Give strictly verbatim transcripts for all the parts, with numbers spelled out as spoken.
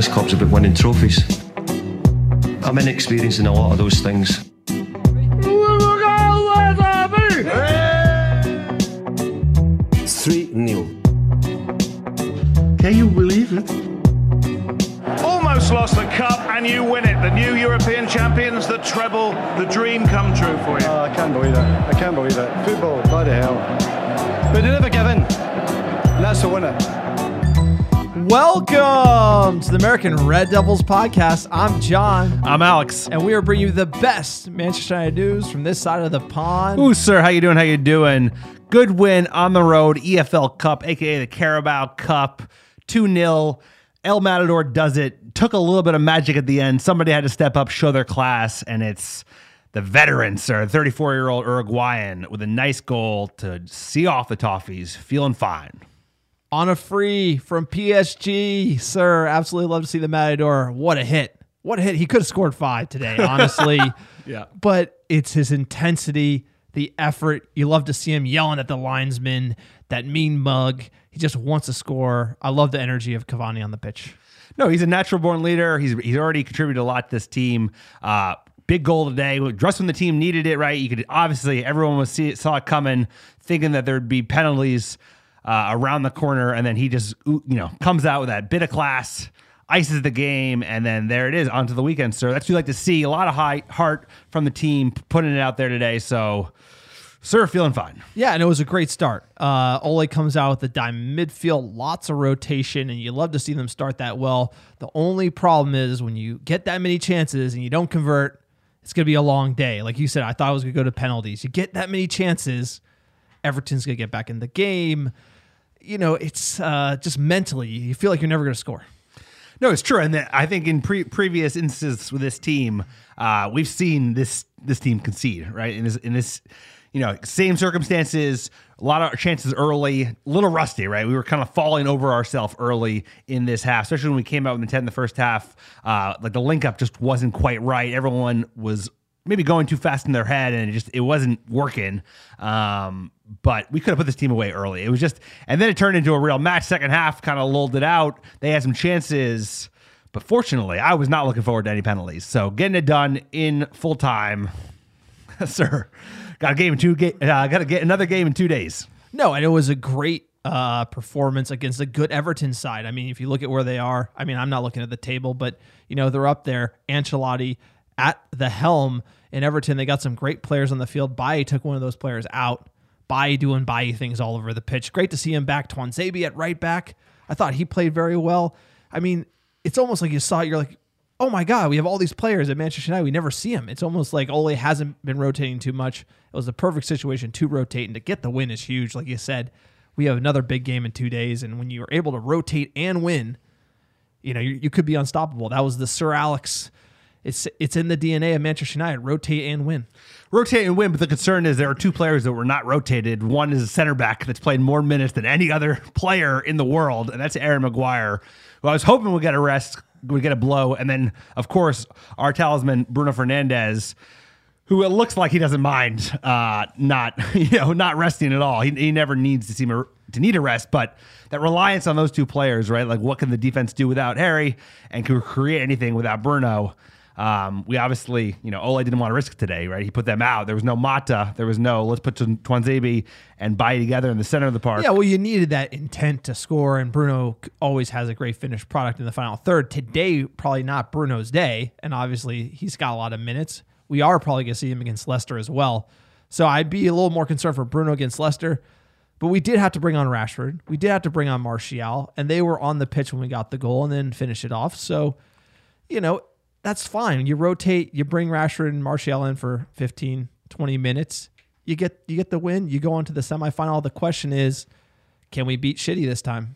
this club's about winning trophies. I'm inexperienced in a lot of those things. three nil. Can you believe it? Almost lost the cup and you win it. The new European champions, the treble, the dream come true for you. Oh, I can't believe it. I can't believe it. Football, bloody hell. But they never give in. And that's the winner. Welcome to the American Red Devils podcast. I'm John. I'm Alex. And we are bringing you the best Manchester United news from this side of the pond. Ooh, sir, how you doing? How you doing? Good win on the road, E F L Cup, a k a the Carabao Cup, two nil. El Matador does it. Took a little bit of magic at the end. Somebody had to step up, show their class, and it's the veteran, sir, thirty-four-year-old Uruguayan with a nice goal to see off the Toffees, feeling fine. On a free from P S G, sir. Absolutely love to see the Matador. What a hit. What a hit. He could have scored five today, honestly. Yeah. But it's his intensity, the effort. You love to see him yelling at the linesman, that mean mug. He just wants to score. I love the energy of Cavani on the pitch. No, he's a natural-born leader. He's he's already contributed a lot to this team. Uh, big goal today. Just when the team needed it, right? You could obviously, everyone was see it, saw it coming, thinking that there'd be penalties Uh, around the corner, and then he just, you know, comes out with that bit of class, ices the game, and then there it is, onto the weekend, sir. That's what we like to see. A lot of high heart from the team putting it out there today, so, sir, feeling fine. Yeah, and it was a great start. Uh, Ole comes out with the dime midfield, lots of rotation, and you love to see them start that well. The only problem is when you get that many chances and you don't convert, it's going to be a long day. Like you said, I thought it was going to go to penalties. You get that many chances, Everton's going to get back in the game. You know, it's uh, just mentally, you feel like you're never going to score. No, it's true. And I think in pre- previous instances with this team, uh, we've seen this this team concede, right? In this, in this, you know, same circumstances, a lot of chances early, a little rusty, right? We were kind of falling over ourselves early in this half, especially when we came out with the ten in the first half. Uh, like the link up just wasn't quite right. Everyone was maybe going too fast in their head, and it just it wasn't working. Um, but we could have put this team away early. It was just, and then it turned into a real match. Second half kind of lulled it out. They had some chances, but fortunately, I was not looking forward to any penalties. So getting it done in full time, sir. Got a game in two. Uh, got to get another game in two days. No, and it was a great uh, performance against a good Everton side. I mean, if you look at where they are, I mean, I'm not looking at the table, but you know they're up there. Ancelotti at the helm in Everton. They got some great players on the field. Bailly took one of those players out. Bailly doing Bailly things all over the pitch. Great to see him back. Tuanzebe at right back. I thought he played very well. I mean, it's almost like you saw it, you're like, oh my God, we have all these players at Manchester United. We never see them. It's almost like Ole hasn't been rotating too much. It was the perfect situation to rotate, and to get the win is huge. Like you said, we have another big game in two days, and when you're able to rotate and win, you know, you, you could be unstoppable. That was the Sir Alex. It's it's in the D N A of Manchester United, rotate and win. Rotate and win, but the concern is there are two players that were not rotated. One is a center back that's played more minutes than any other player in the world, and that's Aaron Maguire, who I was hoping would get a rest, would get a blow. And then, of course, our talisman, Bruno Fernandes, who it looks like he doesn't mind uh, not you know not resting at all. He, he never needs to seem a, to need a rest, but that reliance on those two players, right? Like, what can the defense do without Harry, and can we create anything without Bruno? Um, we obviously, you know, Ole didn't want to risk today, right? He put them out. There was no Mata. There was no, let's put Tuanzebe and Bailly together in the center of the park. Yeah, well, you needed that intent to score, and Bruno always has a great finished product in the final third. Today, probably not Bruno's day, and obviously he's got a lot of minutes. We are probably going to see him against Leicester as well. So I'd be a little more concerned for Bruno against Leicester, but we did have to bring on Rashford. We did have to bring on Martial, and they were on the pitch when we got the goal and then finish it off. So, you know, that's fine. You rotate, you bring Rashford and Martial in for fifteen, twenty minutes. You get you get the win. You go on to the semifinal. The question is, can we beat Shitty this time?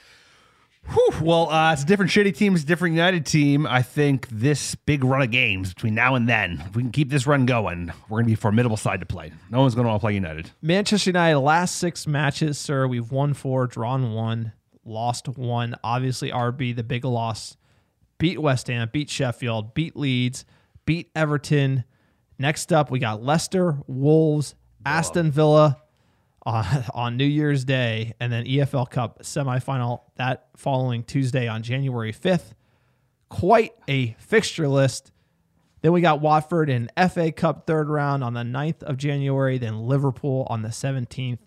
Whew. Well, uh, it's a different Shitty team. It's a different United team. I think this big run of games between now and then, if we can keep this run going, we're going to be a formidable side to play. No one's going to want to play United. Manchester United, last six matches, sir, we've won four, drawn one, lost one. Obviously, R B, the big loss. Beat West Ham, beat Sheffield, beat Leeds, beat Everton. Next up, we got Leicester, Wolves, Aston Villa on, on New Year's Day, and then E F L Cup semifinal that following Tuesday on January fifth. quite a fixture list. Then we got Watford in F A Cup third round on the ninth of January, then Liverpool on the seventeenth.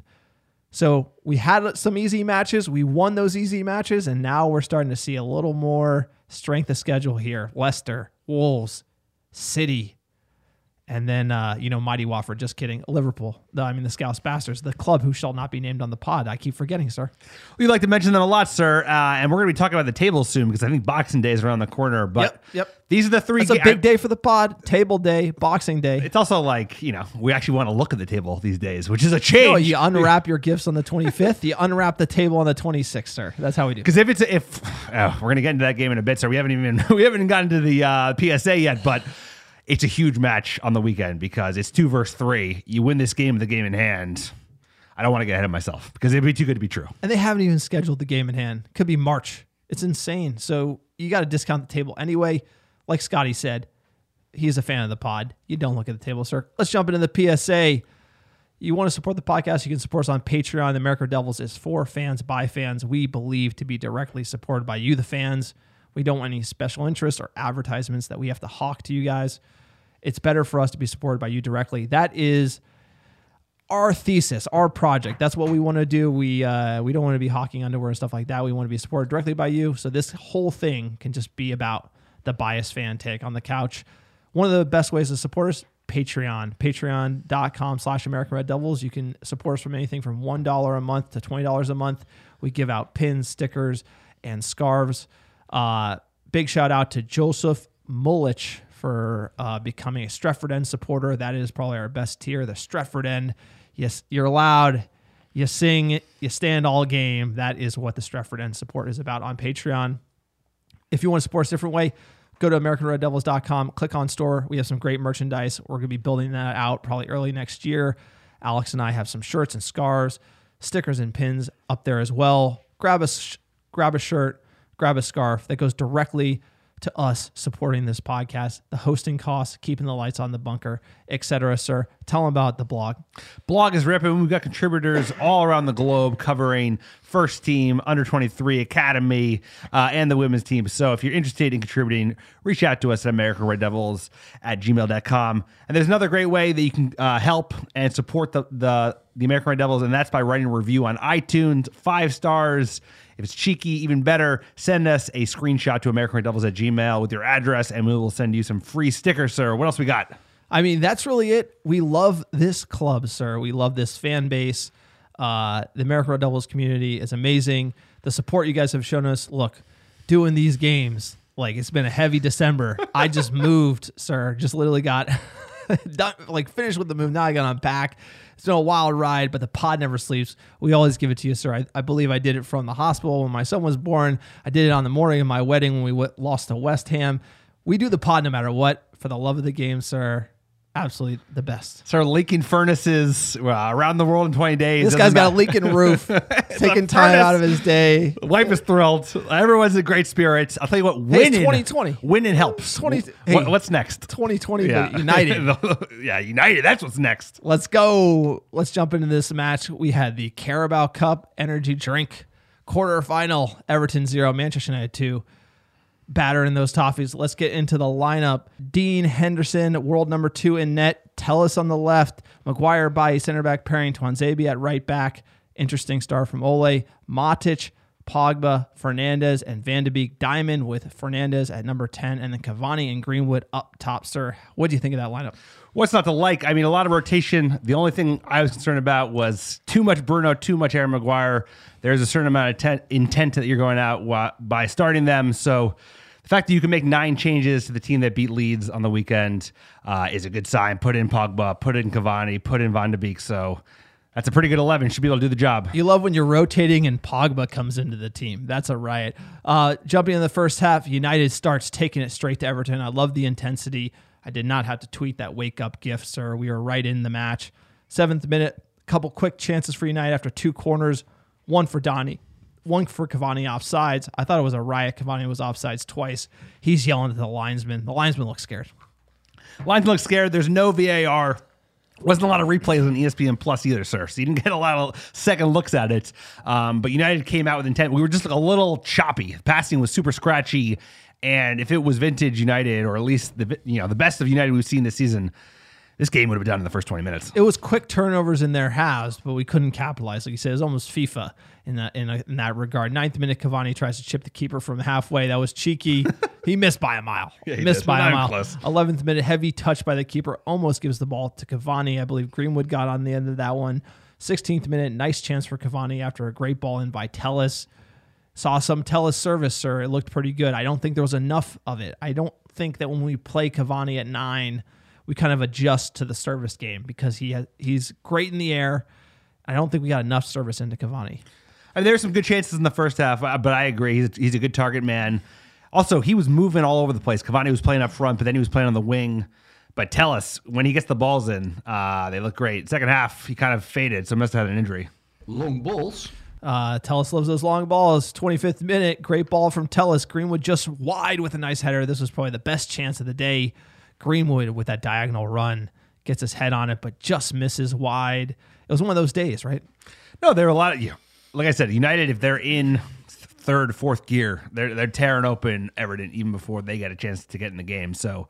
So we had some easy matches. We won those easy matches, and now we're starting to see a little more strength of schedule here. Leicester, Wolves, City, and then, uh, you know, mighty Watford. Just kidding. Liverpool. The, I mean, the Scouse Bastards, the club who shall not be named on the pod. I keep forgetting, sir. We like to mention them a lot, sir. Uh, and we're going to be talking about the table soon because I think Boxing Day is around the corner. But Yep, yep. these are the three. It's a ga- big day for the pod. Table day, Boxing Day. It's also like, you know, we actually want to look at the table these days, which is a change. No, you unwrap your gifts on the twenty-fifth. You unwrap the table on the twenty-sixth, sir. That's how we do. Because if it's a, if oh, we're gonna get into that game in a bit, sir. We haven't even we haven't gotten to the uh, P S A yet, but it's a huge match on the weekend because it's two versus three. You win this game with the game in hand. I don't want to get ahead of myself because it'd be too good to be true. And they haven't even scheduled the game in hand. Could be March. It's insane. So you got to discount the table anyway. Like Scotty said, he's a fan of the pod. You don't look at the table, sir. Let's jump into the P S A. You want to support the podcast, you can support us on Patreon. The American Devils is for fans, by fans. We believe to be directly supported by you, the fans. We don't want any special interests or advertisements that we have to hawk to you guys. It's better for us to be supported by you directly. That is our thesis, our project. That's what we want to do. We uh, we don't want to be hawking underwear and stuff like that. We want to be supported directly by you. So this whole thing can just be about the biased fan take on the couch. One of the best ways to support us, Patreon. Patreon.com slash American Red Devils. You can support us from anything from one dollar a month to twenty dollars a month. We give out pins, stickers, and scarves. Uh, big shout out to Joseph Mulich for uh, becoming a Stretford End supporter. That is probably our best tier, the Stretford End. Yes, you're loud, you sing, you stand all game. That is what the Stretford End support is about on Patreon. If you want to support us a different way, go to American Red Devils dot com, click on store. We have some great merchandise. We're going to be building that out probably early next year. Alex and I have some shirts and scarves, stickers and pins up there as well. Grab a, sh- grab a shirt, grab a scarf that goes directly to us supporting this podcast, the hosting costs, keeping the lights on the bunker, et cetera, sir. Tell them about the blog. Blog is ripping. We've got contributors all around the globe covering first team, under twenty-three, academy, uh, and the women's team. So if you're interested in contributing, reach out to us at American Red Devils at gmail dot com. And there's another great way that you can uh, help and support the, the, the American Red Devils, and that's by writing a review on iTunes, five stars. If it's cheeky, even better, send us a screenshot to American Red Devils at Gmail with your address, and we will send you some free stickers, sir. What else we got? I mean, that's really it. We love this club, sir. We love this fan base. Uh, the American Red Devils community is amazing. The support you guys have shown us. Look, doing these games, like it's been a heavy December. I just moved, sir. Just literally got done, like finished with the move. Now I got to unpack. It's been a wild ride, but the pod never sleeps. We always give it to you, sir. I, I believe I did it from the hospital when my son was born. I did it on the morning of my wedding when we w- lost to West Ham. We do the pod no matter what. For the love of the game, sir. Absolutely the best. Sir, leaking furnaces uh, around the world in twenty days. This guy's got a leaking roof, taking time out of his day. Wife is thrilled. Everyone's in great spirits. I'll tell you what, Hey, it's winning, twenty twenty. winning helps. twenty hey, what, what's next? twenty twenty, Yeah. but United. yeah, United. That's what's next. Let's go. Let's jump into this match. We had the Carabao Cup energy drink quarterfinal. Everton zero, Manchester United two. Batter in those toffees. Let's get into the lineup. Dean Henderson, world number two in net. Tellis on the left. Maguire by center back pairing. Tuanzebe at right back. Interesting start from Ole. Matic, Pogba, Fernandez, and Van de Beek Diamond with Fernandez at number ten. And then Cavani and Greenwood up top, sir. What do you think of that lineup? What's not to like? I mean, a lot of rotation. The only thing I was concerned about was too much Bruno, too much Aaron Maguire. There's a certain amount of ten- intent that you're going out by starting them. So the fact that you can make nine changes to the team that beat Leeds on the weekend uh, is a good sign. Put in Pogba, put in Cavani, put in Van de Beek. So that's a pretty good eleven. Should be able to do the job. You love when you're rotating and Pogba comes into the team. That's a riot. Uh, jumping in the first half, United starts taking it straight to Everton. I love the intensity. I did not have to tweet that wake-up gift, sir. We were right in the match. Seventh minute, couple quick chances for United after two corners, one for Donny, one for Cavani offsides. I thought it was a riot. Cavani was offsides twice. He's yelling at the linesman. The linesman looks scared. Linesman looks scared. There's no V A R. Wasn't a lot of replays on E S P N Plus either, sir. So you didn't get a lot of second looks at it. Um, but United came out with intent. We were just a little choppy. Passing was super scratchy. And if it was vintage United, or at least the you know the best of United we've seen this season, this game would have been done in the first twenty minutes. It was quick turnovers in their halves, but we couldn't capitalize. Like you said, it was almost FIFA in that in, a, in that regard. Ninth minute, Cavani tries to chip the keeper from halfway. That was cheeky. He missed by a mile. Yeah, he missed did. by Not a even mile. close. eleventh minute, heavy touch by the keeper. Almost gives the ball to Cavani. I believe Greenwood got on the end of that one. sixteenth minute, nice chance for Cavani after a great ball in by Telles. Saw some Telles service, sir. It looked pretty good. I don't think there was enough of it. I don't think that when we play Cavani at nine, we kind of adjust to the service game because he has, he's great in the air. I don't think we got enough service into Cavani. I mean, there's some good chances in the first half, uh, but I agree. He's, he's a good target man. Also, he was moving all over the place. Cavani was playing up front, but then he was playing on the wing. But Telles, when he gets the balls in, uh, they look great. Second half, he kind of faded, so must have had an injury. Long balls. Uh, Telles loves those long balls. twenty-fifth minute, great ball from Telles. Greenwood just wide with a nice header. This was probably the best chance of the day. Greenwood with that diagonal run gets his head on it, but just misses wide. It was one of those days, right? No, there were a lot of, you know, like I said, United, if they're in third, fourth gear, they're they're tearing open Everton even before they get a chance to get in the game. So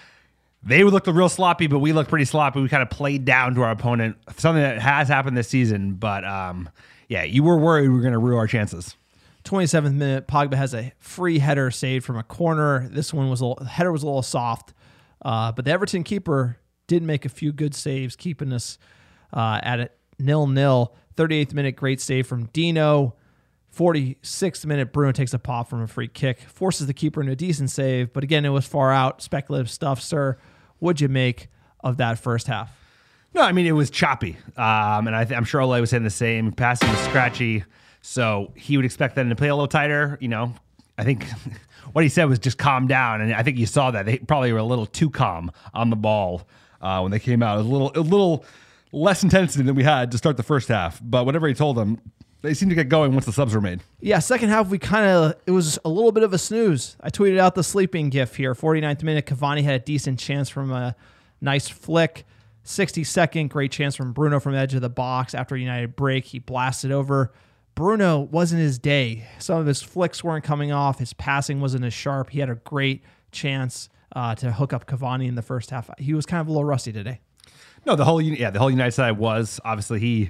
they would look real sloppy, but we looked pretty sloppy. We kind of played down to our opponent, something that has happened this season. But um, yeah, you were worried we were going to ruin our chances. twenty-seventh minute, Pogba has a free header saved from a corner. This one was a little, the header was a little soft, uh, but the Everton keeper did make a few good saves, keeping us uh, at it nil-nil. thirty-eighth minute, great save from Dino. forty-sixth minute, Bruno takes a pop from a free kick, forces the keeper into a decent save, but again, it was far out. Speculative stuff, sir. What'd you make of that first half? No, I mean, it was choppy. Um, and I th- I'm sure Ole was saying the same. Passing was scratchy. So he would expect them to play a little tighter. You know, I think what he said was just calm down. And I think you saw that. They probably were a little too calm on the ball uh, when they came out. It was a little, a little less intensity than we had to start the first half. But whatever he told them, they seemed to get going once the subs were made. Yeah, second half, we kind of, it was a little bit of a snooze. I tweeted out the sleeping gif here. forty-ninth minute, Cavani had a decent chance from a nice flick. sixty-second, great chance from Bruno from the edge of the box. After a United break, he blasted over. Bruno wasn't his day. Some of his flicks weren't coming off. His passing wasn't as sharp. He had a great chance uh, to hook up Cavani in the first half. He was kind of a little rusty today. No, the whole yeah, the whole United side was obviously he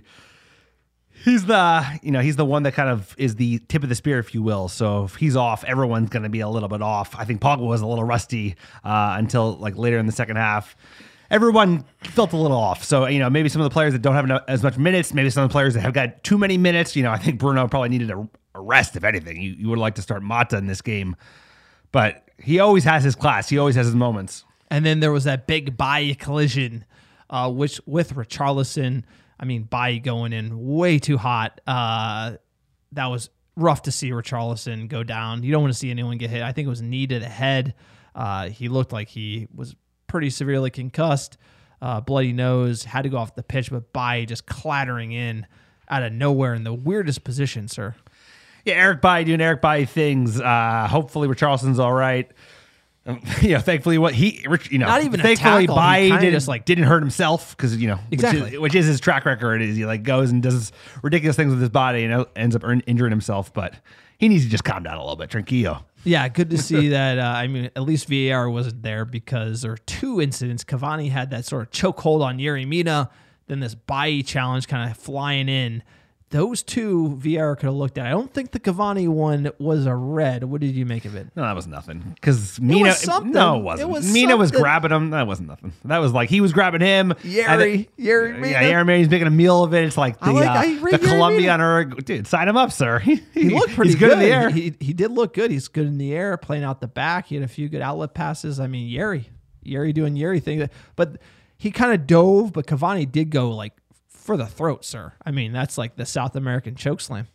he's the you know he's the one that kind of is the tip of the spear, if you will. So if he's off, everyone's going to be a little bit off. I think Pogba was a little rusty uh, until like later in the second half. Everyone felt a little off. So, you know, maybe some of the players that don't have enough, as much minutes, maybe some of the players that have got too many minutes. You know, I think Bruno probably needed a, a rest, if anything. You, you would like to start Mata in this game. But he always has his class. He always has his moments. And then there was that big Bailly collision, uh, which with Richarlison, I mean, Bailly going in way too hot. Uh, that was rough to see Richarlison go down. You don't want to see anyone get hit. I think it was knee to the head. Uh, he looked like he was pretty severely concussed, uh, bloody nose, had to go off the pitch, but Bailly just clattering in out of nowhere in the weirdest position, sir. Yeah, Eric Bailly doing Eric Bailly things. Uh, hopefully Richarlison's all right. Um, yeah, thankfully, what he, you know, Not even a thankfully tackle. He Bailly kinda didn't, just, like- didn't hurt himself because, you know, Exactly. which is, which is his track record. Is he like goes and does ridiculous things with his body and ends up earn, injuring himself. But he needs to just calm down a little bit. Tranquillo. Yeah, good to see that. Uh, I mean, at least V A R wasn't there because there were two incidents. Cavani had that sort of chokehold on Yerry Mina, then this Bailly challenge kind of flying in. Those two V A R could have looked at. I don't think the Cavani one was a red. What did you make of it? No, that was nothing. Because Mina, was something. no, it wasn't. It was Mina was something. grabbing him. That wasn't nothing. That was like he was grabbing him. Yerry, Yerry Mina. Yeah, Yerry Mina's making a meal of it. It's like the I like- uh, I the rate Yerry Colombian or dude, sign him up, sir. He, He looked pretty he's good, in the air. He, he did look good. He's good in the air, playing out the back. He had a few good outlet passes. I mean, Yerry, Yerry doing Yerry things. But he kind of dove, but Cavani did go like for the throat, sir. I mean, that's like the South American choke slam.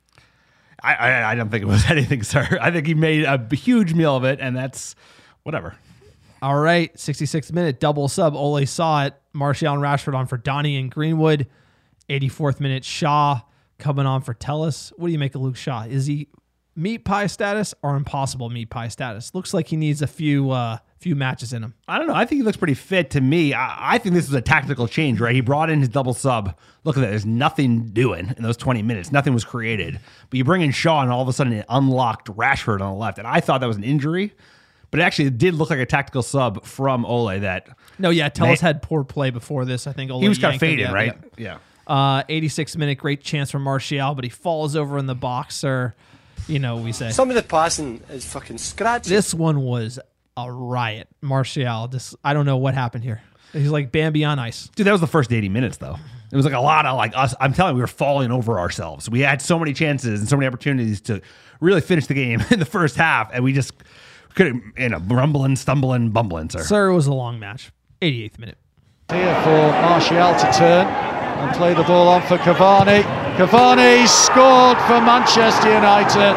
I, I I don't think it was anything, sir. I think he made a huge meal of it, and that's whatever. All right, sixty-sixth minute, double sub. Ole saw it. Martial and Rashford on for Donny and Greenwood. eighty-fourth minute, Shaw coming on for Telles. What do you make of Luke Shaw? Is he meat pie status or impossible meat pie status? Looks like he needs a few uh, few matches in him. I don't know. I think he looks pretty fit to me. I, I think this was a tactical change, right? He brought in his double sub. Look at that. There's nothing doing in those twenty minutes. Nothing was created. But you bring in Shaw, and all of a sudden it unlocked Rashford on the left. And I thought that was an injury, but it actually did look like a tactical sub from Ole that. No, yeah, Tellus had poor play before this. I think Ole he was kind of yanked him. faded, Yeah, right? yeah. Yeah. Uh, eighty-six minute, great chance from Martial, but he falls over in the box, or, you know, we say. Some of the passing is fucking scratchy. This one was a riot. Martial, just, I don't know what happened here. He's like Bambi on ice. Dude, that was the first eighty minutes, though. It was like a lot of like us. I'm telling you, we were falling over ourselves. We had so many chances and so many opportunities to really finish the game in the first half, and we just couldn't, you know, rumbling, stumbling, bumbling, sir. Sir, it was a long match. eighty-eighth minute. Here for Martial to turn and play the ball on for Cavani. Cavani scored for Manchester United.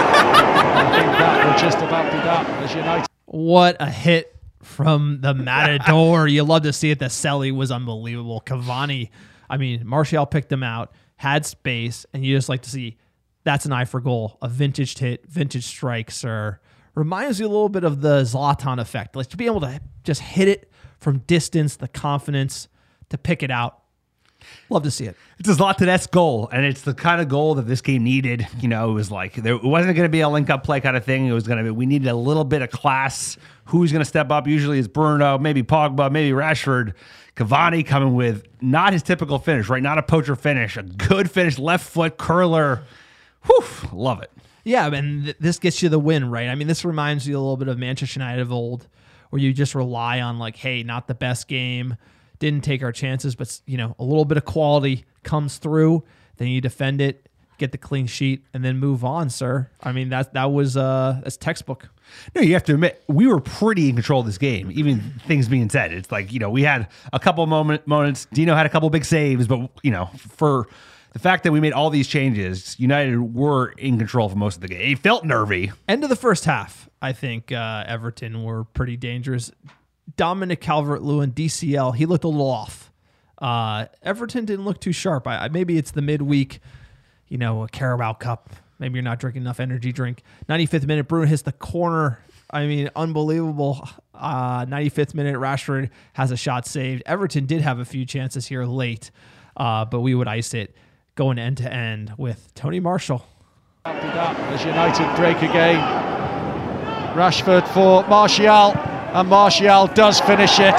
I think that will just about be that as United. What a hit from the Matador. You love to see it. The Selly was unbelievable. Cavani, I mean, Martial picked him out, had space, and you just like to see that's an eye for goal, a vintage hit, vintage strike, sir. Reminds you a little bit of the Zlatan effect. Like to be able to just hit it from distance, the confidence to pick it out. Love to see it. It's a Zlatan-esque goal, and it's the kind of goal that this game needed. You know, it was like, there it wasn't going to be a link-up play kind of thing. It was going to be, we needed a little bit of class. Who's going to step up? Usually it's Bruno, maybe Pogba, maybe Rashford. Cavani coming with not his typical finish, right? Not a poacher finish, a good finish, left foot curler. Whew, love it. Yeah, and th- this gets you the win, right? I mean, this reminds you a little bit of Manchester United of old, where you just rely on like, hey, not the best game, didn't take our chances, but you know, a little bit of quality comes through, then you defend it, get the clean sheet, and then move on, sir. I mean, that that was uh, that's textbook. No, you have to admit, we were pretty in control of this game, even things being said. It's like, you know, we had a couple moment moments. Dino had a couple big saves, but, you know, for the fact that we made all these changes, United were in control for most of the game. It felt nervy. End of the first half, I think uh, Everton were pretty dangerous. Dominic Calvert-Lewin, D C L, he looked a little off. Uh, Everton didn't look too sharp. I, I, maybe it's the midweek, you know, a Carabao Cup. Maybe you're not drinking enough energy drink. ninety-fifth minute, Bruno hits the corner. I mean, unbelievable. Uh, ninety-fifth minute, Rashford has a shot saved. Everton did have a few chances here late, uh, but we would ice it going end to end with Tony Martial. After that, as United break again. Rashford for Martial, and Martial does finish it.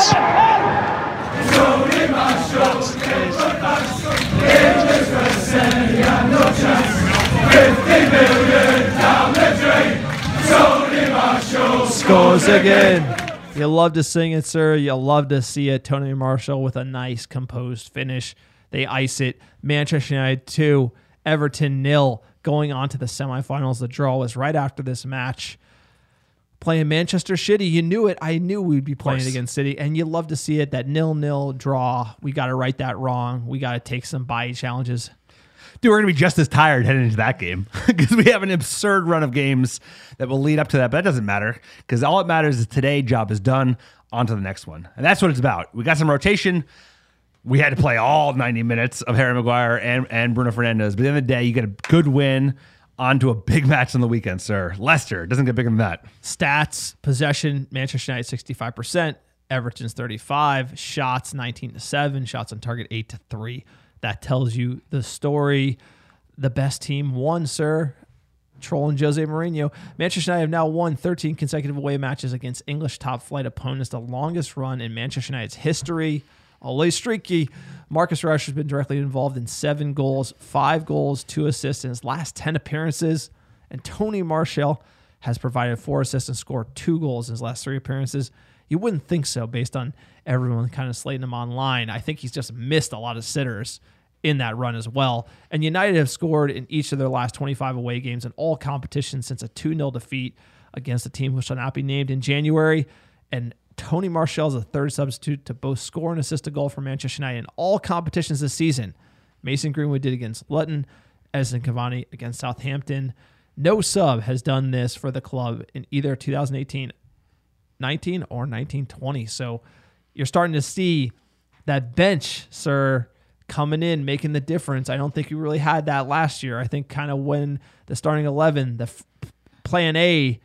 Tony Martial. Scores again. You love to sing it, sir. You love to see it. Tony Martial with a nice composed finish. They ice it. Manchester United two, Everton nil. Going on to the semifinals. The draw was right after this match. Playing Manchester City. You knew it. I knew we'd be playing against City, and you love to see it. That nil-nil draw. We got to right that wrong. We got to take some bye challenges. Dude, we're going to be just as tired heading into that game because we have an absurd run of games that will lead up to that. But that doesn't matter because all that matters is today job is done. On to the next one. And that's what it's about. We got some rotation. We had to play all ninety minutes of Harry Maguire and, and Bruno Fernandes. But at the end of the day, you get a good win onto a big match on the weekend, sir. Leicester doesn't get bigger than that. Stats, possession, Manchester United sixty-five percent, Everton's thirty-five, shots nineteen to seven, shots on target eight to three. That tells you the story. The best team won, sir. Trolling Jose Mourinho. Manchester United have now won thirteen consecutive away matches against English top-flight opponents, the longest run in Manchester United's history. Ole streaky. Marcus Rashford has been directly involved in seven goals, five goals, two assists in his last ten appearances. And Tony Martial has provided four assists and scored two goals in his last three appearances. You wouldn't think so based on everyone kind of slating him online. I think he's just missed a lot of sitters in that run as well. And United have scored in each of their last twenty-five away games in all competitions since a two nil defeat against a team who shall not be named in January. And Tony Martial is the third substitute to both score and assist a goal for Manchester United in all competitions this season. Mason Greenwood did against Luton, Edinson Cavani against Southampton. No sub has done this for the club in either two thousand eighteen nineteen or nineteen twenty. So you're starting to see that bench, sir, coming in, making the difference. I don't think we really had that last year. I think kind of when the starting eleven, the f- plan A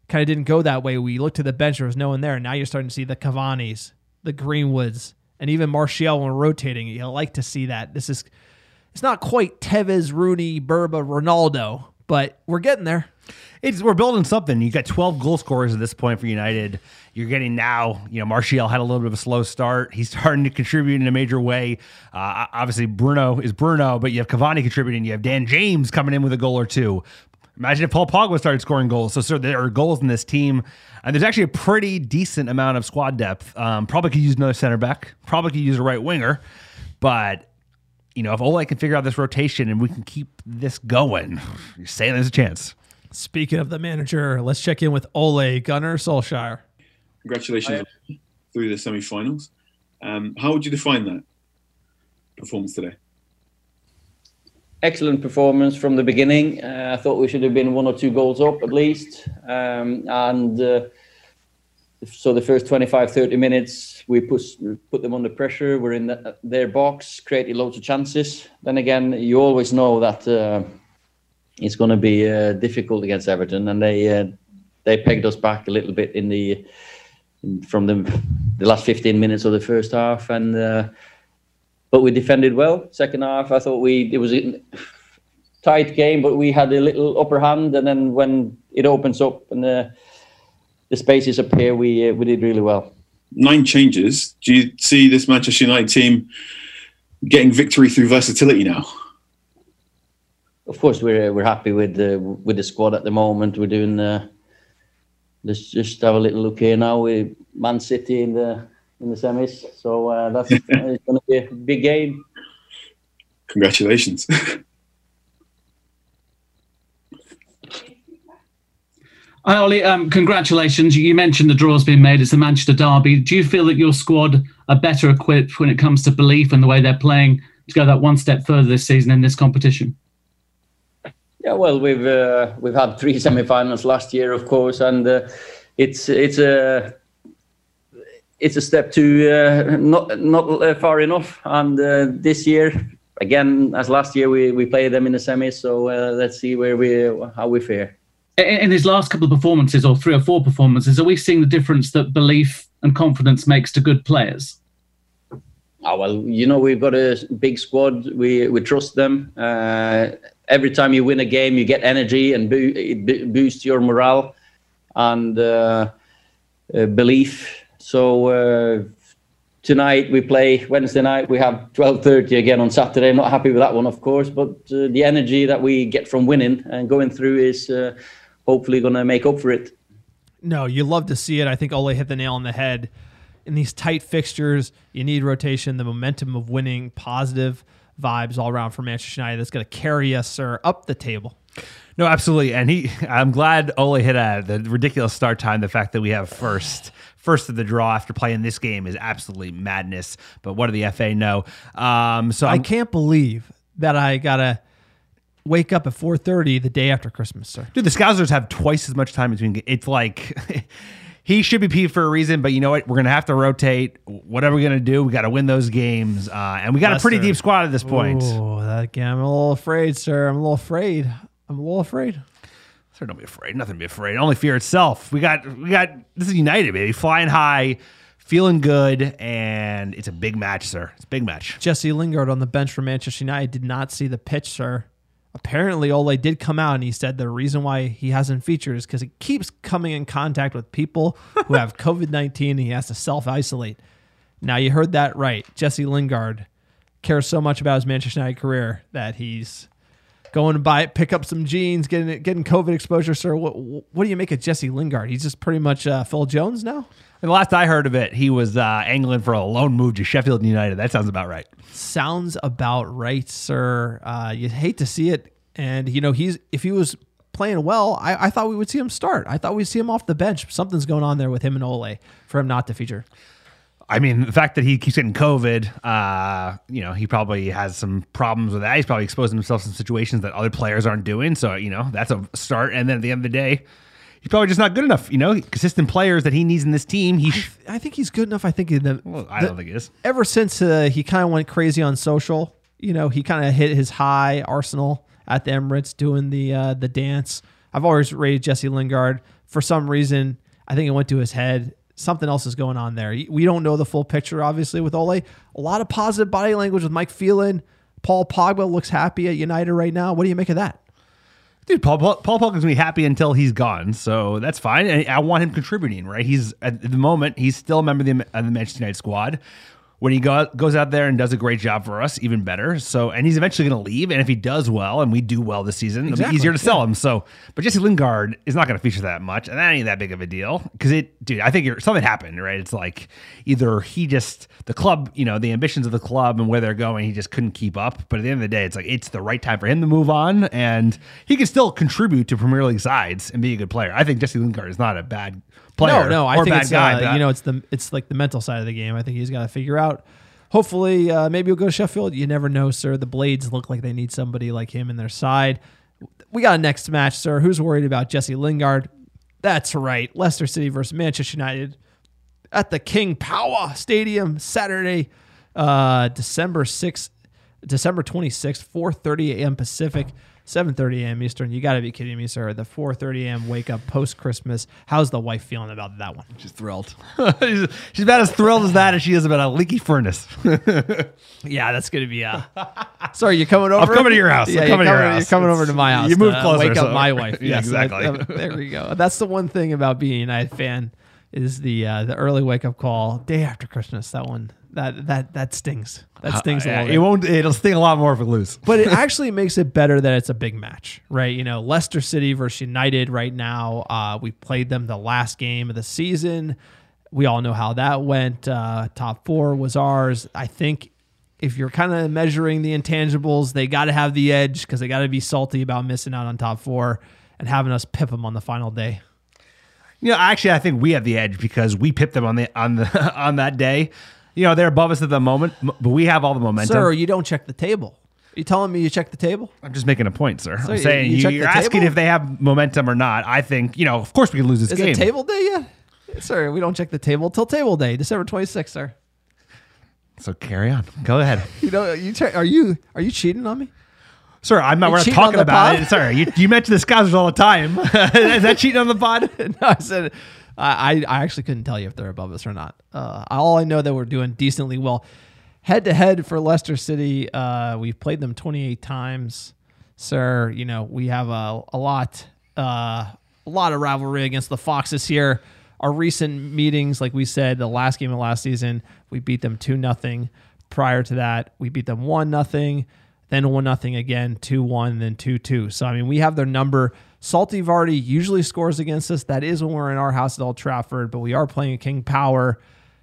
kind of didn't go that way. We looked to the bench, there was no one there. And now you're starting to see the Cavani's, the Greenwoods, and even Martial when rotating. You like to see that. This is, it's not quite Tevez, Rooney, Burba, Ronaldo, but we're getting there. It's, we're building something. You got twelve goal scorers at this point for United. You're getting now, you know, Martial had a little bit of a slow start. He's starting to contribute in a major way. Uh, obviously, Bruno is Bruno, but you have Cavani contributing. You have Dan James coming in with a goal or two. Imagine if Paul Pogba started scoring goals. So, so there are goals in this team. And there's actually a pretty decent amount of squad depth. Um, probably could use another center back. Probably could use a right winger. But, you know, if Ole can figure out this rotation and we can keep this going, you're saying there's a chance. Speaking of the manager, let's check in with Ole Gunnar Solskjaer. Congratulations through the semi-finals. Um, how would you define that performance today? Excellent performance from the beginning. Uh, I thought we should have been one or two goals up at least. Um, and uh, so the first twenty-five, thirty minutes, we put, put them under pressure. We're in the, their box, created loads of chances. Then again, you always know that uh, it's going to be uh, difficult against Everton. And they uh, they pegged us back a little bit in the in, from the, the last fifteen minutes of the first half. And uh, But we defended well. Second half, I thought we it was a tight game, but we had a little upper hand. And then when it opens up and uh, the spaces appear, we uh, we did really well. Nine changes. Do you see this Manchester United team getting victory through versatility now? Of course, we're we're happy with the with the squad at the moment. We're doing. Uh, let's just have a little look here now. We Man City in the. in the semis, so uh, that's it's going to be a big game. Congratulations. Hi, Ollie. Um, congratulations. You mentioned the draw's been made. It's the Manchester derby. Do you feel that your squad are better equipped when it comes to belief and the way they're playing to go that one step further this season in this competition? Yeah, well, we've uh, we've had three semi-finals last year, of course, and uh, it's it's a it's a step to uh, not not far enough. And uh, this year, again, as last year, we we played them in the semis. So uh, let's see where we how we fare. In his last couple of performances, or three or four performances, are we seeing the difference that belief and confidence makes to good players? Oh, well, you know, we've got a big squad. We we trust them. Uh, every time you win a game, you get energy and bo- it boosts your morale and uh, uh, belief. So uh, tonight we play, Wednesday night we have twelve thirty again on Saturday. I'm not happy with that one, of course, but uh, the energy that we get from winning and going through is uh, hopefully going to make up for it. No, you love to see it. I think Ole hit the nail on the head. In these tight fixtures, you need rotation, the momentum of winning, positive vibes all around for Manchester United. That's going to carry us, sir, up the table. No, absolutely. And he, I'm glad Ole hit at the ridiculous start time. The fact that we have first, first of the draw after playing this game is absolutely madness. But what do the F A know? Um, so I I'm, can't believe that I got to wake up at four thirty the day after Christmas, sir. Dude, the Scousers have twice as much time between. It's like he should be peeved for a reason, but you know what? We're going to have to rotate. Whatever we're going to do, we got to win those games. Uh, and we got Yes, a pretty sir. deep squad at this point. Oh, that game. I'm a little afraid, sir. I'm a little afraid. I'm a little afraid. Sir, don't be afraid. Nothing to be afraid. Only fear itself. We got, we got, this is United, baby. Flying high, feeling good, and it's a big match, sir. It's a big match. Jesse Lingard on the bench for Manchester United did not see the pitch, sir. Apparently, Ole did come out and he said the reason why he hasn't featured is because he keeps coming in contact with people who have covid nineteen and he has to self-isolate. Now, you heard that right. Jesse Lingard cares so much about his Manchester United career that he's going to buy it, pick up some jeans, getting it, getting COVID exposure, sir. What, what do you make of Jesse Lingard? He's just pretty much uh, Phil Jones now? And the last I heard of it, he was uh, angling for a loan move to Sheffield United. That sounds about right. Sounds about right, sir. Uh, you hate to see it. And, you know, he's if he was playing well, I, I thought we would see him start. I thought we'd see him off the bench. Something's going on there with him and Ole for him not to feature. I mean, the fact that he keeps getting COVID, uh, you know, he probably has some problems with that. He's probably exposing himself to some situations that other players aren't doing. So, you know, that's a start. And then at the end of the day, he's probably just not good enough. You know, consistent players that he needs in this team. He, sh- I, I think he's good enough. I think the, well, I the, don't think he is. Ever since uh, he kind of went crazy on social, you know, he kind of hit his high Arsenal at the Emirates doing the uh, the dance. I've always rated Jesse Lingard for some reason, I think it went to his head. Something else is going on there. We don't know the full picture, obviously, with Ole. A lot of positive body language with Mike Phelan. Paul Pogba looks happy at United right now. What do you make of that? Dude, Paul Paul, Paul Pogba's gonna be happy until he's gone, so that's fine. And I want him contributing, right? He's at the moment he's still a member of the, of the Manchester United squad. When he go, goes out there and does a great job for us, even better. So, and he's eventually going to leave. And if he does well, and we do well this season, Exactly, it'll be easier to yeah. sell him. So, but Jesse Lingard is not going to feature that much, and that ain't that big of a deal. Because it, dude, I think you're, something happened, right? It's like either he just the club, you know, the ambitions of the club and where they're going, he just couldn't keep up. But at the end of the day, it's like it's the right time for him to move on, and he can still contribute to Premier League sides and be a good player. I think Jesse Lingard is not a bad player. No, no, I or think bad it's guy, uh, but- you know, it's the it's like the mental side of the game. I think he's got to figure out. Hopefully, uh, maybe he'll go to Sheffield. You never know, sir. The Blades look like they need somebody like him in their side. We got a next match, sir. Who's worried about Jesse Lingard? That's right. Leicester City versus Manchester United at the King Power Stadium, Saturday, uh, December sixth, December twenty-sixth, four thirty a.m. Pacific, seven thirty a.m. Eastern. You got to be kidding me, sir. The four thirty a.m. wake up post-Christmas. How's the wife feeling about that one? She's thrilled. she's, she's about as thrilled as that as she is about a leaky furnace. Yeah, that's going to be... Uh... Sorry, you're coming over? I'm coming to your house. Yeah, I'm you're coming to your coming, house. You're coming over to my house. You move to, uh, closer, Wake up so- my wife. Yeah, Yes, exactly. that- that- there we go. That's the one thing about being a United fan is the uh, the early wake-up call day after Christmas. That one, that that that stings. That stings Uh, a yeah, little it bit. won't. It'll sting a lot more if we lose. But it actually makes it better that it's a big match, right? You know, Leicester City versus United right now. Uh, we played them the last game of the season. We all know how that went. Uh, top four was ours. I think if you're kind of measuring the intangibles, they got to have the edge because they got to be salty about missing out on top four and having us pip them on the final day. You know, actually, I think we have the edge because we pipped them on the on the on that day. You know, they're above us at the moment, m- but we have all the momentum. Sir, you don't check the table. Are you telling me you check the table? I'm just making a point, sir. So I'm you- saying you you, check you're the asking table? if they have momentum or not. I think, you know, of course we can lose this Is game. it table day yet? Sir, we don't check the table till table day, December twenty-sixth, sir. So carry on. Go ahead. You know, you check, are you are you cheating on me? Sir, I'm not, You we're not cheating on talking the about pod? it. Sorry, you, you mention the Scousers all the time. Is that cheating on the pod? No, I said I, I actually couldn't tell you if they're above us or not. Uh, all I know that we're doing decently well. Head to head for Leicester City, uh, we've played them twenty-eight times, sir. You know we have a a lot uh, a lot of rivalry against the Foxes here. Our recent meetings, like we said, the last game of last season, we beat them two nothing. Prior to that, we beat them one nothing. Then one nothing again, two one, then two two. So, I mean, we have their number. Salty Vardy usually scores against us. That is when we're in our house at Old Trafford, but we are playing King Power.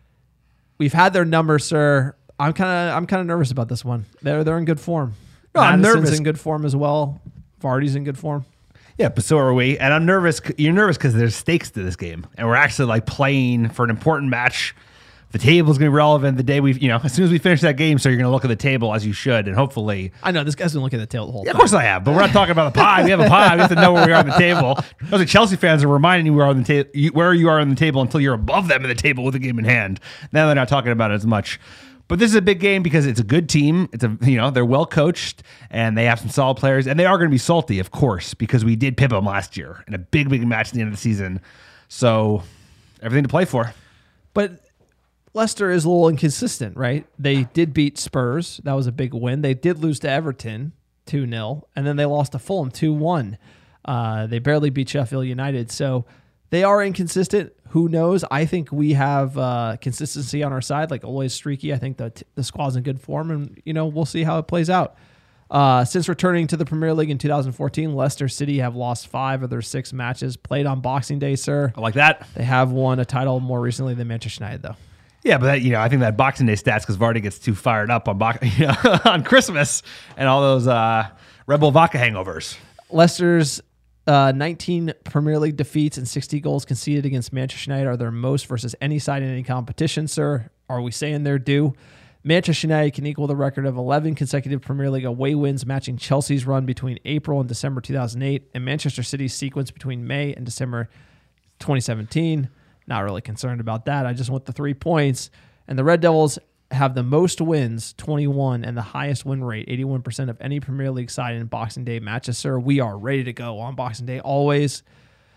We've had their number, sir. I'm kind of I'm kind of nervous about this one. They're they're in good form. No, I'm Madison's nervous. in good form as well. Vardy's in good form. Yeah, but so are we. And I'm nervous. You're nervous because there's stakes to this game. And we're actually like playing for an important match. The table's going to be relevant the day we, you know, as soon as we finish that game, so you're going to look at the table as you should. And hopefully, I know this guy's been looking at the tail the whole yeah, time. of course I have, but we're not talking about the pie. We have a pie. We have to know where we are on the table. Those like Chelsea fans are reminding you where, on the ta- you, where you are on the table until you're above them in the table with the game in hand. Now they're not talking about it as much. But this is a big game because it's a good team. It's a, you know, they're well coached and they have some solid players, and they are going to be salty, of course, because we did pip them last year in a big, big match at the end of the season. So everything to play for. But Leicester is a little inconsistent, right? They did beat Spurs. That was a big win. They did lose to Everton two nil, and then they lost to Fulham two one. Uh, they barely beat Sheffield United. So they are inconsistent. Who knows? I think we have uh, consistency on our side, like always streaky. I think the, t- the squad's in good form, and you know we'll see how it plays out. Uh, since returning to the Premier League in two thousand fourteen, Leicester City have lost five of their six matches played on Boxing Day, sir. I like that. They have won a title more recently than Manchester United, though. Yeah, but that, you know, I think that Boxing Day stats because Vardy gets too fired up on box, you know, on Christmas and all those uh, Red Bull vodka hangovers. Leicester's uh, nineteen Premier League defeats and sixty goals conceded against Manchester United are their most versus any side in any competition, sir. Are we saying they're due? Manchester United can equal the record of eleven consecutive Premier League away wins, matching Chelsea's run between April and December two thousand eight, and Manchester City's sequence between May and December twenty seventeen. Not really concerned about that. I just want the three points. And the Red Devils have the most wins, twenty-one, and the highest win rate, eighty-one percent of any Premier League side in Boxing Day matches, sir. We are ready to go on Boxing Day always.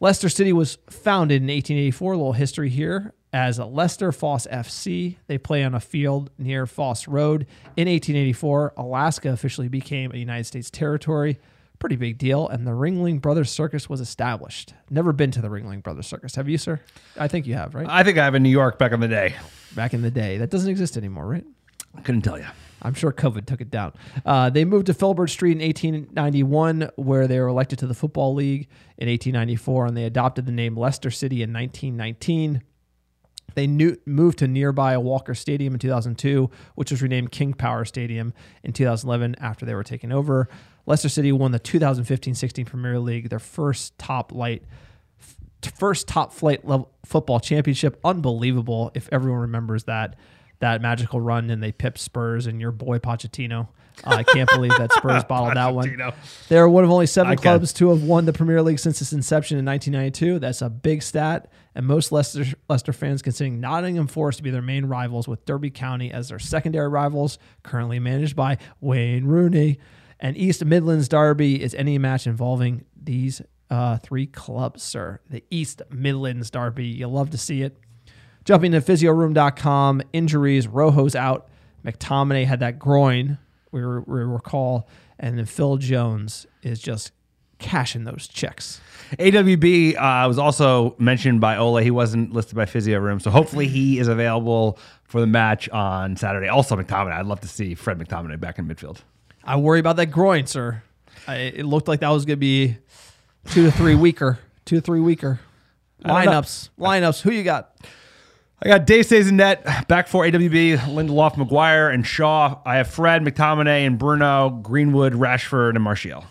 Leicester City was founded in eighteen eighty-four, a little history here, as Leicester Foss F C. They play on a field near Foss Road. In eighteen eighty-four, Alaska officially became a United States territory. Pretty big deal. And the Ringling Brothers Circus was established. Never been to the Ringling Brothers Circus. Have you, sir? I think you have, right? I think I have in New York back in the day. Back in the day. That doesn't exist anymore, right? I couldn't tell you. I'm sure COVID took it down. Uh, they moved to Filbert Street in eighteen ninety-one, where they were elected to the Football League in eighteen ninety-four, and they adopted the name Leicester City in nineteen nineteen. They knew, moved to nearby Walker Stadium in two thousand two, which was renamed King Power Stadium in two thousand eleven after they were taken over. Leicester City won the two thousand fifteen sixteen Premier League, their first top light, first top flight level football championship. Unbelievable if everyone remembers that. That magical run, and they pipped Spurs and your boy Pochettino. Uh, I can't believe that Spurs bottled that one. They're one of only seven I clubs can. to have won the Premier League since its inception in nineteen ninety-two. That's a big stat, and most Leicester Leicester fans considering Nottingham Forest to be their main rivals, with Derby County as their secondary rivals, currently managed by Wayne Rooney. And East Midlands Derby is any match involving these uh, three clubs, sir. The East Midlands Derby. You love to see it. Jumping to physio room dot com, injuries, Rojo's out. McTominay had that groin, we, re- we recall, and then Phil Jones is just cashing those checks. A W B uh, was also mentioned by Ole. He wasn't listed by Physio Room, so hopefully he is available for the match on Saturday. Also McTominay. I'd love to see Fred McTominay back in midfield. I worry about that groin, sir. I, it looked like that was going to be two to three weaker. Two to three weaker. Lineups. Lineups. Who you got? I got Dave stays in net, back for A W B, Lindelof, Maguire, and Shaw. I have Fred, McTominay, and Bruno, Greenwood, Rashford, and Martial.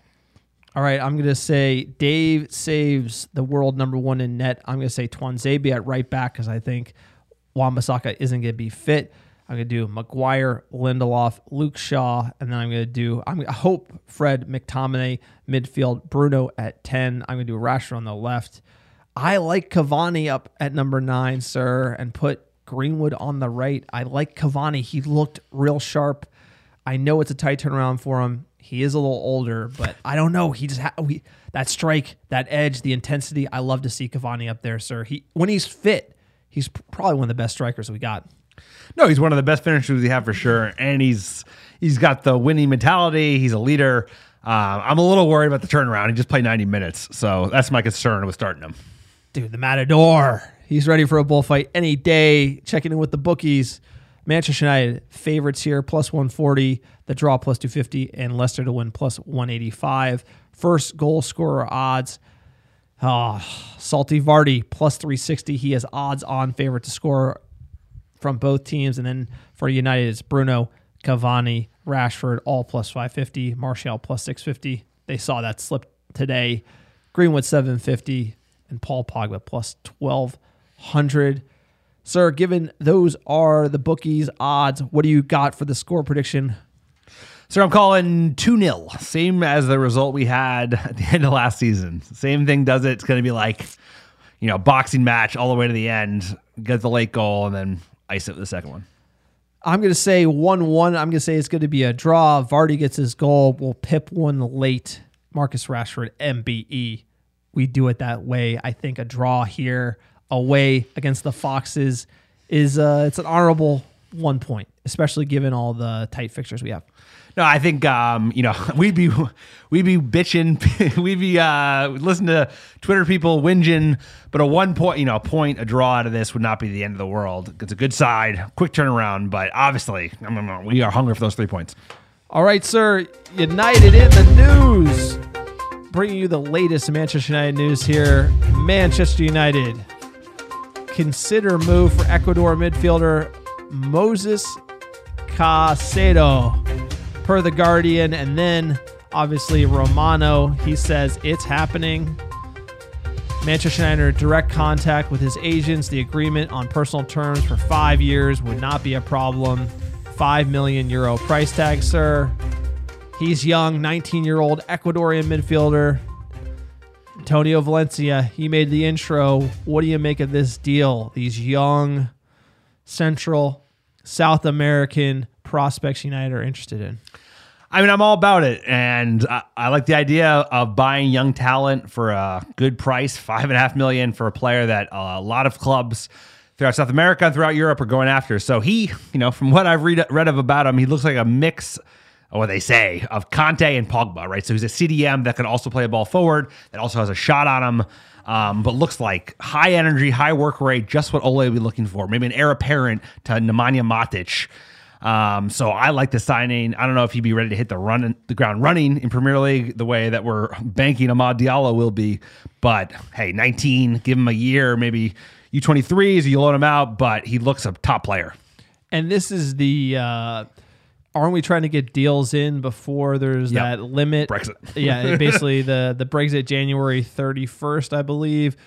All right, I'm going to say Dave saves the world number one in net. I'm going to say Tuanzebe at right back because I think Wan-Bissaka isn't going to be fit. I'm going to do Maguire, Lindelof, Luke Shaw, and then I'm going to do, I'm going to hope Fred, McTominay, midfield, Bruno at ten. I'm going to do Rashford on the left. I like Cavani up at number nine, sir, and put Greenwood on the right. I like Cavani. He looked real sharp. I know it's a tight turnaround for him. He is a little older, but I don't know. He just ha- we, that strike, that edge, the intensity. I love to see Cavani up there, sir. He when he's fit, he's probably one of the best strikers we got. No, he's one of the best finishers we have for sure, and he's he's got the winning mentality. He's a leader. Uh, I'm a little worried about the turnaround. He just played ninety minutes, so that's my concern with starting him. Dude, the Matador. He's ready for a bullfight any day. Checking in with the bookies. Manchester United favorites here, plus one forty. The draw, plus two fifty. And Leicester to win, plus one eighty-five. First goal scorer odds. Oh, Salty Vardy, plus three sixty. He has odds on favorite to score from both teams. And then for United, it's Bruno, Cavani, Rashford, all plus five fifty. Martial, plus six fifty. They saw that slip today. Greenwood, seven fifty. And Paul Pogba plus twelve hundred. Sir, given those are the bookies' odds, what do you got for the score prediction? Sir, I'm calling two nil. Same as the result we had at the end of last season. Same thing does it. It's going to be like, you know, boxing match all the way to the end. Get the late goal and then ice it with the second one. I'm going to say one one. I'm going to say it's going to be a draw. Vardy gets his goal. We'll pip one late. Marcus Rashford, M B E. We do it that way. I think a draw here away against the Foxes is uh, it's an honorable one point, especially given all the tight fixtures we have. No, I think um, you know we'd be we'd be bitching, we'd be uh, listen to Twitter people whinging, but a one point, you know, point a draw out of this would not be the end of the world. It's a good side, quick turnaround, but obviously I mean, we are hungry for those three points. All right, sir. United in the news. Bringing you the latest Manchester United news here. Manchester United consider move for Ecuador midfielder Moses Caicedo, per The Guardian. And then, obviously, Romano, he says it's happening. Manchester United are in direct contact with his agents. The agreement on personal terms for five years would not be a problem. Five million euro price tag, sir. He's young, nineteen-year-old Ecuadorian midfielder. Antonio Valencia, he made the intro. What do you make of this deal? These young Central South American prospects United are interested in. I mean, I'm all about it, and I, I like the idea of buying young talent for a good price, five and a half million for a player that uh, a lot of clubs throughout South America and throughout Europe are going after. So he, you know, from what I've read read of about him, he looks like a mix, or what they say, of Conte and Pogba, right? So he's a C D M that can also play a ball forward, that also has a shot on him, um, but looks like high energy, high work rate, just what Ole would be looking for. Maybe an heir apparent to Nemanja Matic. Um, so I like the signing. I don't know if he'd be ready to hit the run, the ground running in Premier League the way that we're banking Amad Diallo will be. But hey, nineteen, give him a year, maybe U twenty-threes, you loan him out, but he looks a top player. And this is the, uh, aren't we trying to get deals in before there's Yep. that limit? Brexit. Yeah, basically the, the Brexit January thirty-first, I believe.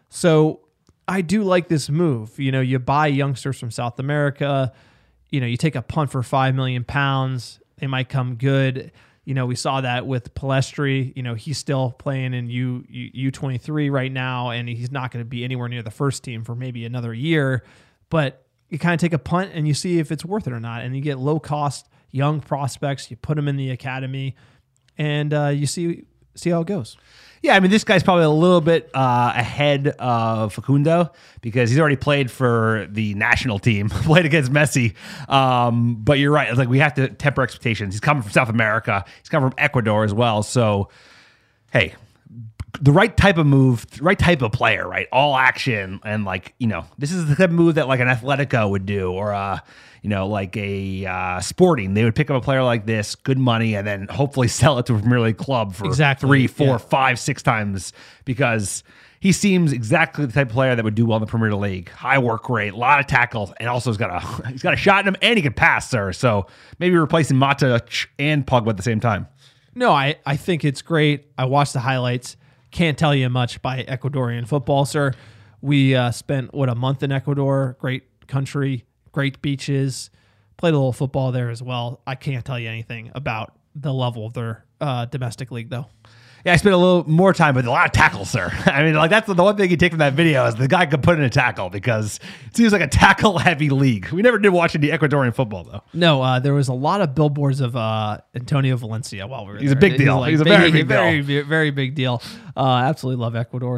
So I do like this move. You know, you buy youngsters from South America. You know, you take a punt for five million pounds. They might come good. You know, we saw that with Palestri. You know, he's still playing in U U twenty-three right now, and he's not going to be anywhere near the first team for maybe another year. But you kind of take a punt and you see if it's worth it or not. And you get low cost young prospects. You put them in the academy, and uh, you see see how it goes. Yeah, I mean, this guy's probably a little bit uh, ahead of Facundo because he's already played for the national team, played against Messi. Um, but you're right. It's like we have to temper expectations. He's coming from South America. He's coming from Ecuador as well. So, hey, the right type of move, the right type of player, right? All action. And like, you know, this is the type of move that like an Atletico would do or, uh, you know, like a uh, Sporting. They would pick up a player like this, good money, and then hopefully sell it to a Premier League club for Exactly. three, four, Yeah. five, six times because he seems exactly the type of player that would do well in the Premier League. High work rate, a lot of tackles, and also he's got a he's got a shot in him, and he can pass, sir. So maybe replacing Mata and Pogba at the same time. No, I, I think it's great. I watched the highlights. Can't tell you much by Ecuadorian football, sir. We uh, spent, what, a month in Ecuador. Great country, great beaches. Played a little football there as well. I can't tell you anything about the level of their uh, domestic league, though. Yeah, I spent a little more time with a lot of tackles, sir. I mean, like that's the one thing you take from that video is the guy could put in a tackle because it seems like a tackle-heavy league. We never did watch any Ecuadorian football, though. No, uh, there was a lot of billboards of uh, Antonio Valencia while we were He's there. a big deal. He's a very big very, deal. Very, very big deal. Uh, absolutely love Ecuador.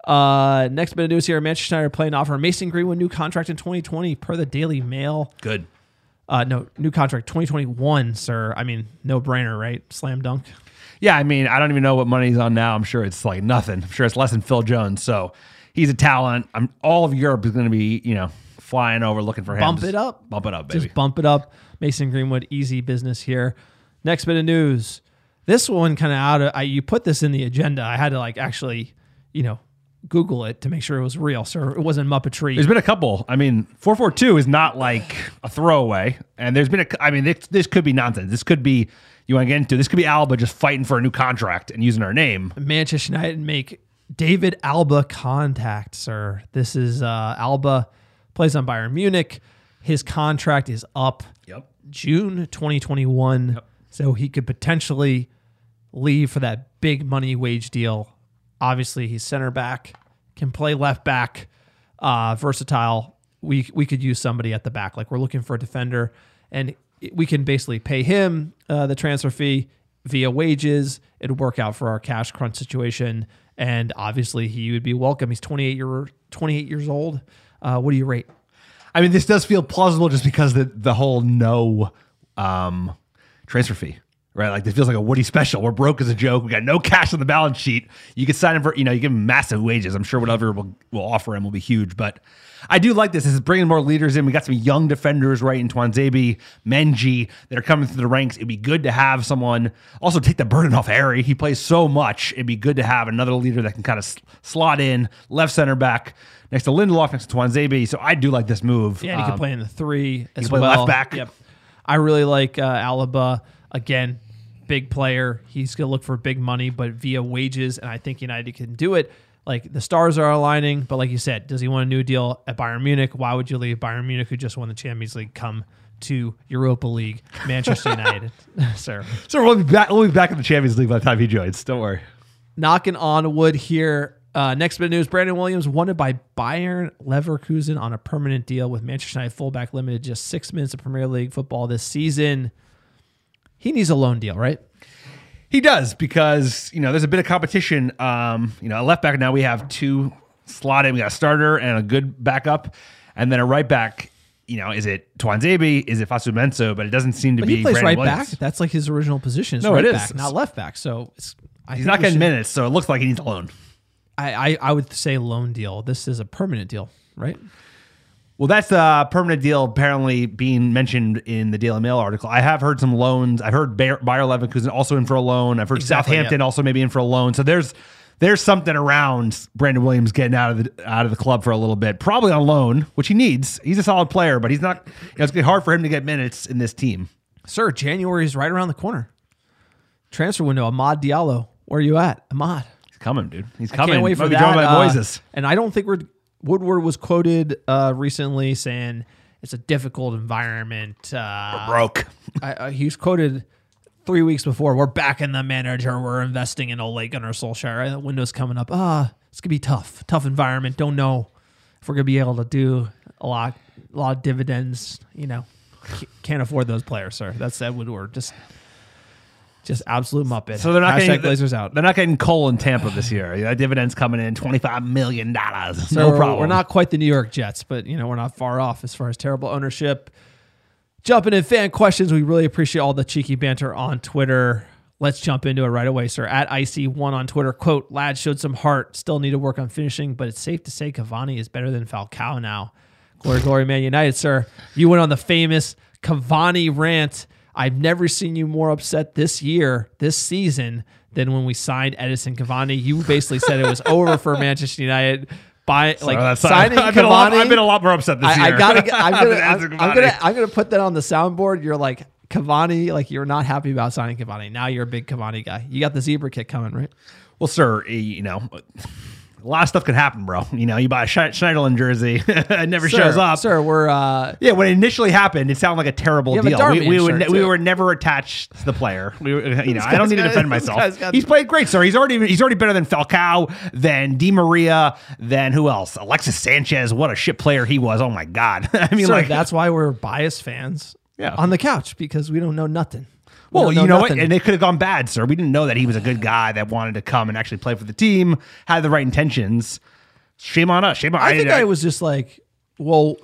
Uh, next bit of news here: Manchester United are playing to offer Mason Greenwood new contract in twenty twenty per the Daily Mail. Good. Uh, no, new contract twenty twenty-one, sir. I mean, no brainer, right? Slam dunk. Yeah, I mean, I don't even know what money he's on now. I'm sure it's like nothing. I'm sure it's less than Phil Jones. So he's a talent. I'm all of Europe is going to be, you know, flying over looking for him. Bump Just it up. Bump it up, baby. Just bump it up. Mason Greenwood, easy business here. Next bit of news. This one kind of out of, I, you put this in the agenda. I had to like actually, you know, Google it to make sure it was real. So it wasn't Muppetry. There's been a couple. I mean, four four two is not like a throwaway. And there's been a, I mean, this, this could be nonsense. This could be, you want to get into, this could be Alba just fighting for a new contract and using our name. Manchester United make David Alba contact, sir. This is uh, Alba, plays on Bayern Munich. His contract is up Yep. June twenty twenty-one. Yep. So he could potentially leave for that big money wage deal. Obviously, he's center back, can play left back, uh, versatile. We we could use somebody at the back. Like we're looking for a defender, and we can basically pay him uh, the transfer fee via wages. It'd work out for our cash crunch situation, and obviously he would be welcome. He's twenty-eight year twenty-eight years old. Uh, what do you rate? I mean, this does feel plausible just because the the whole no um, transfer fee. Right, like this feels like a Woody special. We're broke as a joke. We got no cash on the balance sheet. You could sign him for, you know, you give him massive wages. I'm sure whatever we'll, we'll offer him will be huge. But I do like this. This is bringing more leaders in. We got some young defenders, right, in Tuanzebe, Menji, that are coming through the ranks. It'd be good to have someone also take the burden off Harry. He plays so much. It'd be good to have another leader that can kind of slot in, left center back, next to Lindelof, next to Tuanzebe. So I do like this move. Yeah, and he um, can play in the three as can play well. left back. Yep. I really like uh, Alaba. Again, big player. He's going to look for big money, but via wages, and I think United can do it. Like, the stars are aligning, but like you said, does he want a new deal at Bayern Munich? Why would you leave Bayern Munich, who just won the Champions League, come to Europa League, Manchester United? Sir. So we'll be, back, we'll be back in the Champions League by the time he joins. Don't worry. Knocking on wood here. Uh, next bit of news, Brandon Williams wanted by Bayern Leverkusen on a permanent deal with Manchester United fullback, limited just six minutes of Premier League football this season. he needs a loan deal, right? He does, because, you know, there's a bit of competition. Um, you know, a left back now, we have two slotted. We got a starter and a good backup. And then a right back, you know, is it Tuanzebe? Is it Fasu Menso? But it doesn't seem to but be he plays Brandon right Williams. back. That's like his original position. Is No, right it is. back, not left back. So it's, I He's think not we getting should- minutes, so it looks like he needs a loan. I, I, I would say loan deal. This is a permanent deal, right? Well, that's a permanent deal apparently being mentioned in the Daily Mail article. I have heard some loans. I've heard Bayer, Bayer Leverkusen also in for a loan. I've heard Exactly, Southampton yeah. also maybe in for a loan. So there's there's something around Brandon Williams getting out of the out of the club for a little bit, probably on loan, which he needs. He's a solid player, but he's not. You know, it's gonna be hard for him to get minutes in this team. Sir, January is right around the corner. Transfer window. Ahmad Diallo. Where are you at, Ahmad? He's coming, dude. He's I coming. can't wait for Might be that. joined by uh, Moises. And I don't think we're Woodward was quoted uh, recently saying it's a difficult environment. Uh, We're broke. I, I, he was quoted three weeks before. We're backing the manager. We're investing in Ole Gunnar Solskjaer. Right? The window's coming up. Ah, it's gonna be tough. Tough environment. Don't know if we're gonna be able to do a lot, a lot of dividends. You know, C- can't afford those players, sir. That's Ed Woodward. Just. Just absolute muppet. So they're not Hashtag getting Blazers out. They're not getting Cole in Tampa this year. That dividend's coming in twenty-five million dollars. So No we're- problem. We're not quite the New York Jets, but you know we're not far off as far as terrible ownership. Jumping in fan questions, we really appreciate all the cheeky banter on Twitter. Let's jump into it right away, sir. At Icy one on Twitter, quote: "Lad showed some heart. Still need to work on finishing, but it's safe to say Cavani is better than Falcao now." Glory, glory, Man United, sir. You went on the famous Cavani rant. I've never seen you more upset this year, this season, than when we signed Edison Cavani. You basically said it was over for Manchester United by like that's- signing I've Cavani. been a lot- I've been a lot more upset this I, year. I gotta, I'm gonna, Than I'm, Edison I'm Cavani. gonna, I'm gonna put that on the soundboard. You're like Cavani, like you're not happy about signing Cavani. Now you're a big Cavani guy. You got the zebra kit coming, right? Well, sir, you know, a lot of stuff can happen, bro. You know, you buy a Sch- Schneiderlin jersey, it never Sir, shows up. Sir, we're uh, Yeah, when it initially happened, it sounded like a terrible You have a deal. We, Darmian we, would, shirt, we too. were never attached to the player. We, were, you know, I don't guy's need to got- defend this guy's myself. got- He's played great, sir. He's already he's already better than Falcao, than Di Maria, than who else? Alexis Sanchez. What a shit player he was. Oh my god. I mean, sir, like that's why we're biased fans. Yeah. On the couch because we don't know nothing. We Well, don't you know nothing. what? And it could have gone bad, sir. We didn't know that he was a good guy that wanted to come and actually play for the team, had the right intentions. Shame on us. Shame on I think I, was just like, well,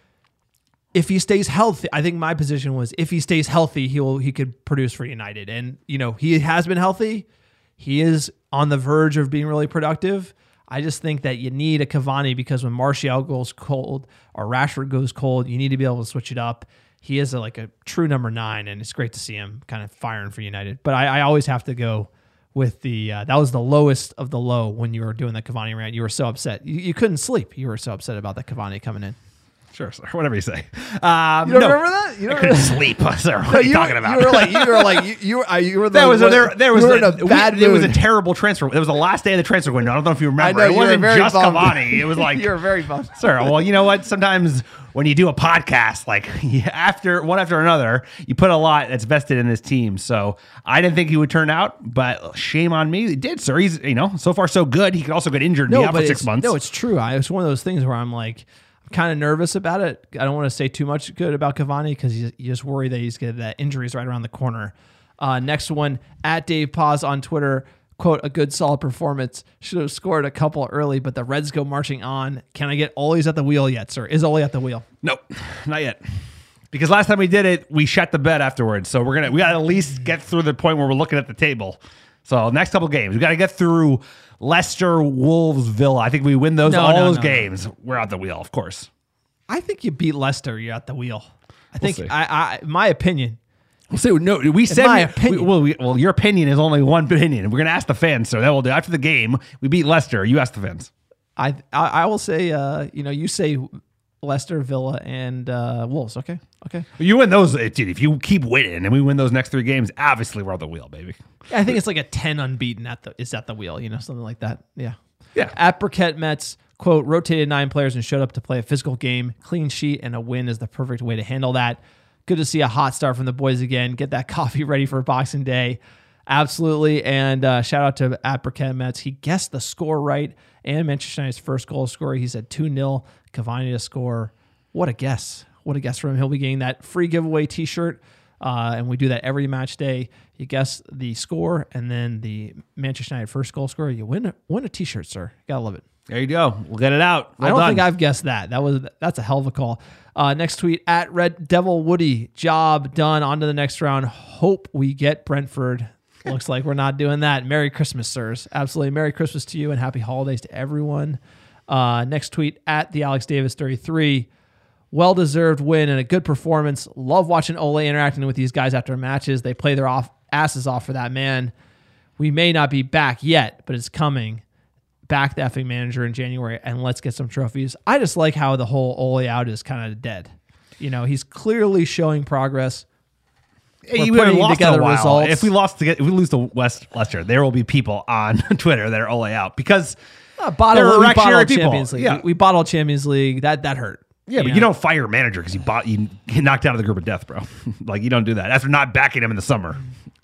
if he stays healthy, I think my position was if he stays healthy, he will he could produce for United. And you know, he has been healthy. He is on the verge of being really productive. I just think that you need a Cavani because when Martial goes cold or Rashford goes cold, you need to be able to switch it up. He is a, like a true number nine, and it's great to see him kind of firing for United. But I, I always have to go with the uh, that was the lowest of the low when you were doing the Cavani rant. You were so upset. You, you couldn't sleep. You were so upset about the Cavani coming in. Sure, sir. Whatever you say. Um, You don't no, remember that? You I don't couldn't remember- sleep, sir. What No, are you, talking about? You were like, you were like, you, you were, uh, you were the, That was a, what- there. There was you were a, in a bad we, it was a mood. terrible transfer. It was the last day of the transfer window. I don't know if you remember. I know, it you were wasn't very just bummed. Cavani. It was like You were very bummed. Sir, well, you know what? Sometimes when you do a podcast, like after one after another, you put a lot that's vested in this team. So I didn't think he would turn out, but shame on me. He did, sir. He's you know so far so good. He could also get injured and be out for but six it's- months. No, it's true. I, it's one of those things where I'm like, I'm kind of nervous about it. I don't want to say too much good about Cavani because you, you just worry that he's going to that injuries right around the corner. Uh, next one, at Dave Paz on Twitter, quote, a good solid performance. Should have scored a couple early, but the Reds go marching on. Can I get Ole's at the wheel yet, sir? Is Ole at the wheel? Nope, not yet. Because last time we did it, we shut the bed afterwards. So we're gonna we gotta at least get through the point where we're looking at the table. So next couple games, we gotta get through Leicester, Wolves, Villa. I think we win those No, all no, those no. games. We're out the wheel, of course. I think you beat Leicester. You're at the wheel. I think, see. I, I, my opinion. So no, we said my we- opinion. we- well, we, well, your opinion is only one opinion. We're gonna ask the fans. So that will do. After the game, we beat Leicester. You ask the fans. I, I, I will say, uh, you know, you say Leicester, Villa, and uh, Wolves. Okay, okay. You win those, dude. If you keep winning and we win those next three games, obviously we're out the wheel, baby. I think it's like a ten unbeaten at the is at the wheel, you know, something like that. Yeah. Yeah. At Burkett Mets, quote, rotated nine players and showed up to play a physical game. Clean sheet and a win is the perfect way to handle that. Good to see a hot start from the boys again. Get that coffee ready for Boxing Day. Absolutely. And uh, shout out to at Burkett Mets. He guessed the score right and Manchester United's first goal scorer. He said two nil, Cavani to score. What a guess. What a guess from him. He'll be getting that free giveaway t-shirt Uh, and we do that every match day. You guess the score and then the Manchester United first goal scorer. You win a, win a T-shirt, sir. Gotta love it. There you go. We'll get it out. Well I don't done. think I've guessed that. That was that's a hell of a call. Uh, next tweet at Red Devil Woody. Job done. On to the next round. Hope we get Brentford. Looks like we're not doing that. Merry Christmas, sirs. Absolutely. Merry Christmas to you and happy holidays to everyone. Uh, next tweet at the Alex Davis thirty-three. Well-deserved win and a good performance. Love watching Ole interacting with these guys after matches. They play their off asses off for that man. We may not be back yet, but it's coming. Back the effing manager in January, and let's get some trophies. I just like how the whole Ole out is kind of dead. You know, he's clearly showing progress. Hey, We're we putting lost together in a while. results. If we lost to get, if we lose to West Leicester, there will be people on Twitter that are Ole out because Uh, bottle, they're we reactionary bottled people. Champions League. Yeah. We, we bottled Champions League. That that hurt. Yeah, but know? you don't fire a manager because you bought you get knocked out of the group of death, bro. Like you don't do that after not backing him in the summer.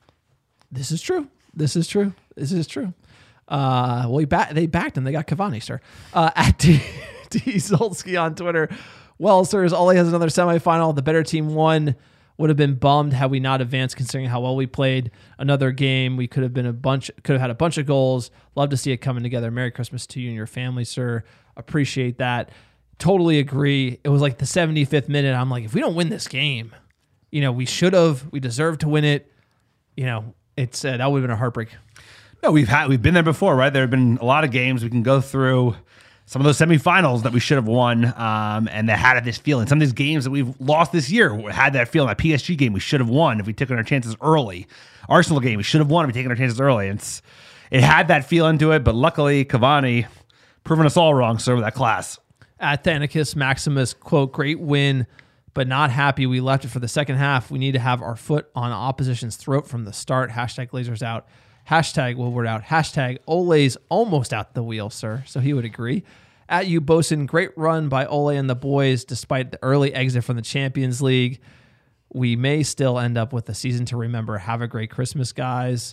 This is true. This is true. This is true. Uh, well, he back, they backed him. They got Cavani, sir. Uh, at D, D Zolsky on Twitter. Well, sirs, Ole has another semifinal. The better team won. Would have been bummed had we not advanced, considering how well we played. Another game, we could have been a bunch, could have had a bunch of goals. Love to see it coming together. Merry Christmas to you and your family, sir. Appreciate that. Totally agree. It was like the seventy-fifth minute. I'm like, if we don't win this game, you know, we should have. We deserve to win it. You know, it's uh, that would have been a heartbreak. No, we've had we've been there before, right? There have been a lot of games we can go through. Some of those semifinals that we should have won, um, and that had this feeling. Some of these games that we've lost this year had that feeling. That P S G game we should have won if we took our chances early. Arsenal game we should have won if we taken our chances early. It's it had that feeling to it, but luckily Cavani proving us all wrong, sir, with that class. At Thanicus Maximus, quote, great win, but not happy we left it for the second half. We need to have our foot on opposition's throat from the start. Hashtag Glazers out. Hashtag Woodward out. Hashtag Ole's almost out the wheel, sir. So he would agree. At you, Bosun, great run by Ole and the boys despite the early exit from the Champions League. We may still end up with a season to remember. Have a great Christmas, guys.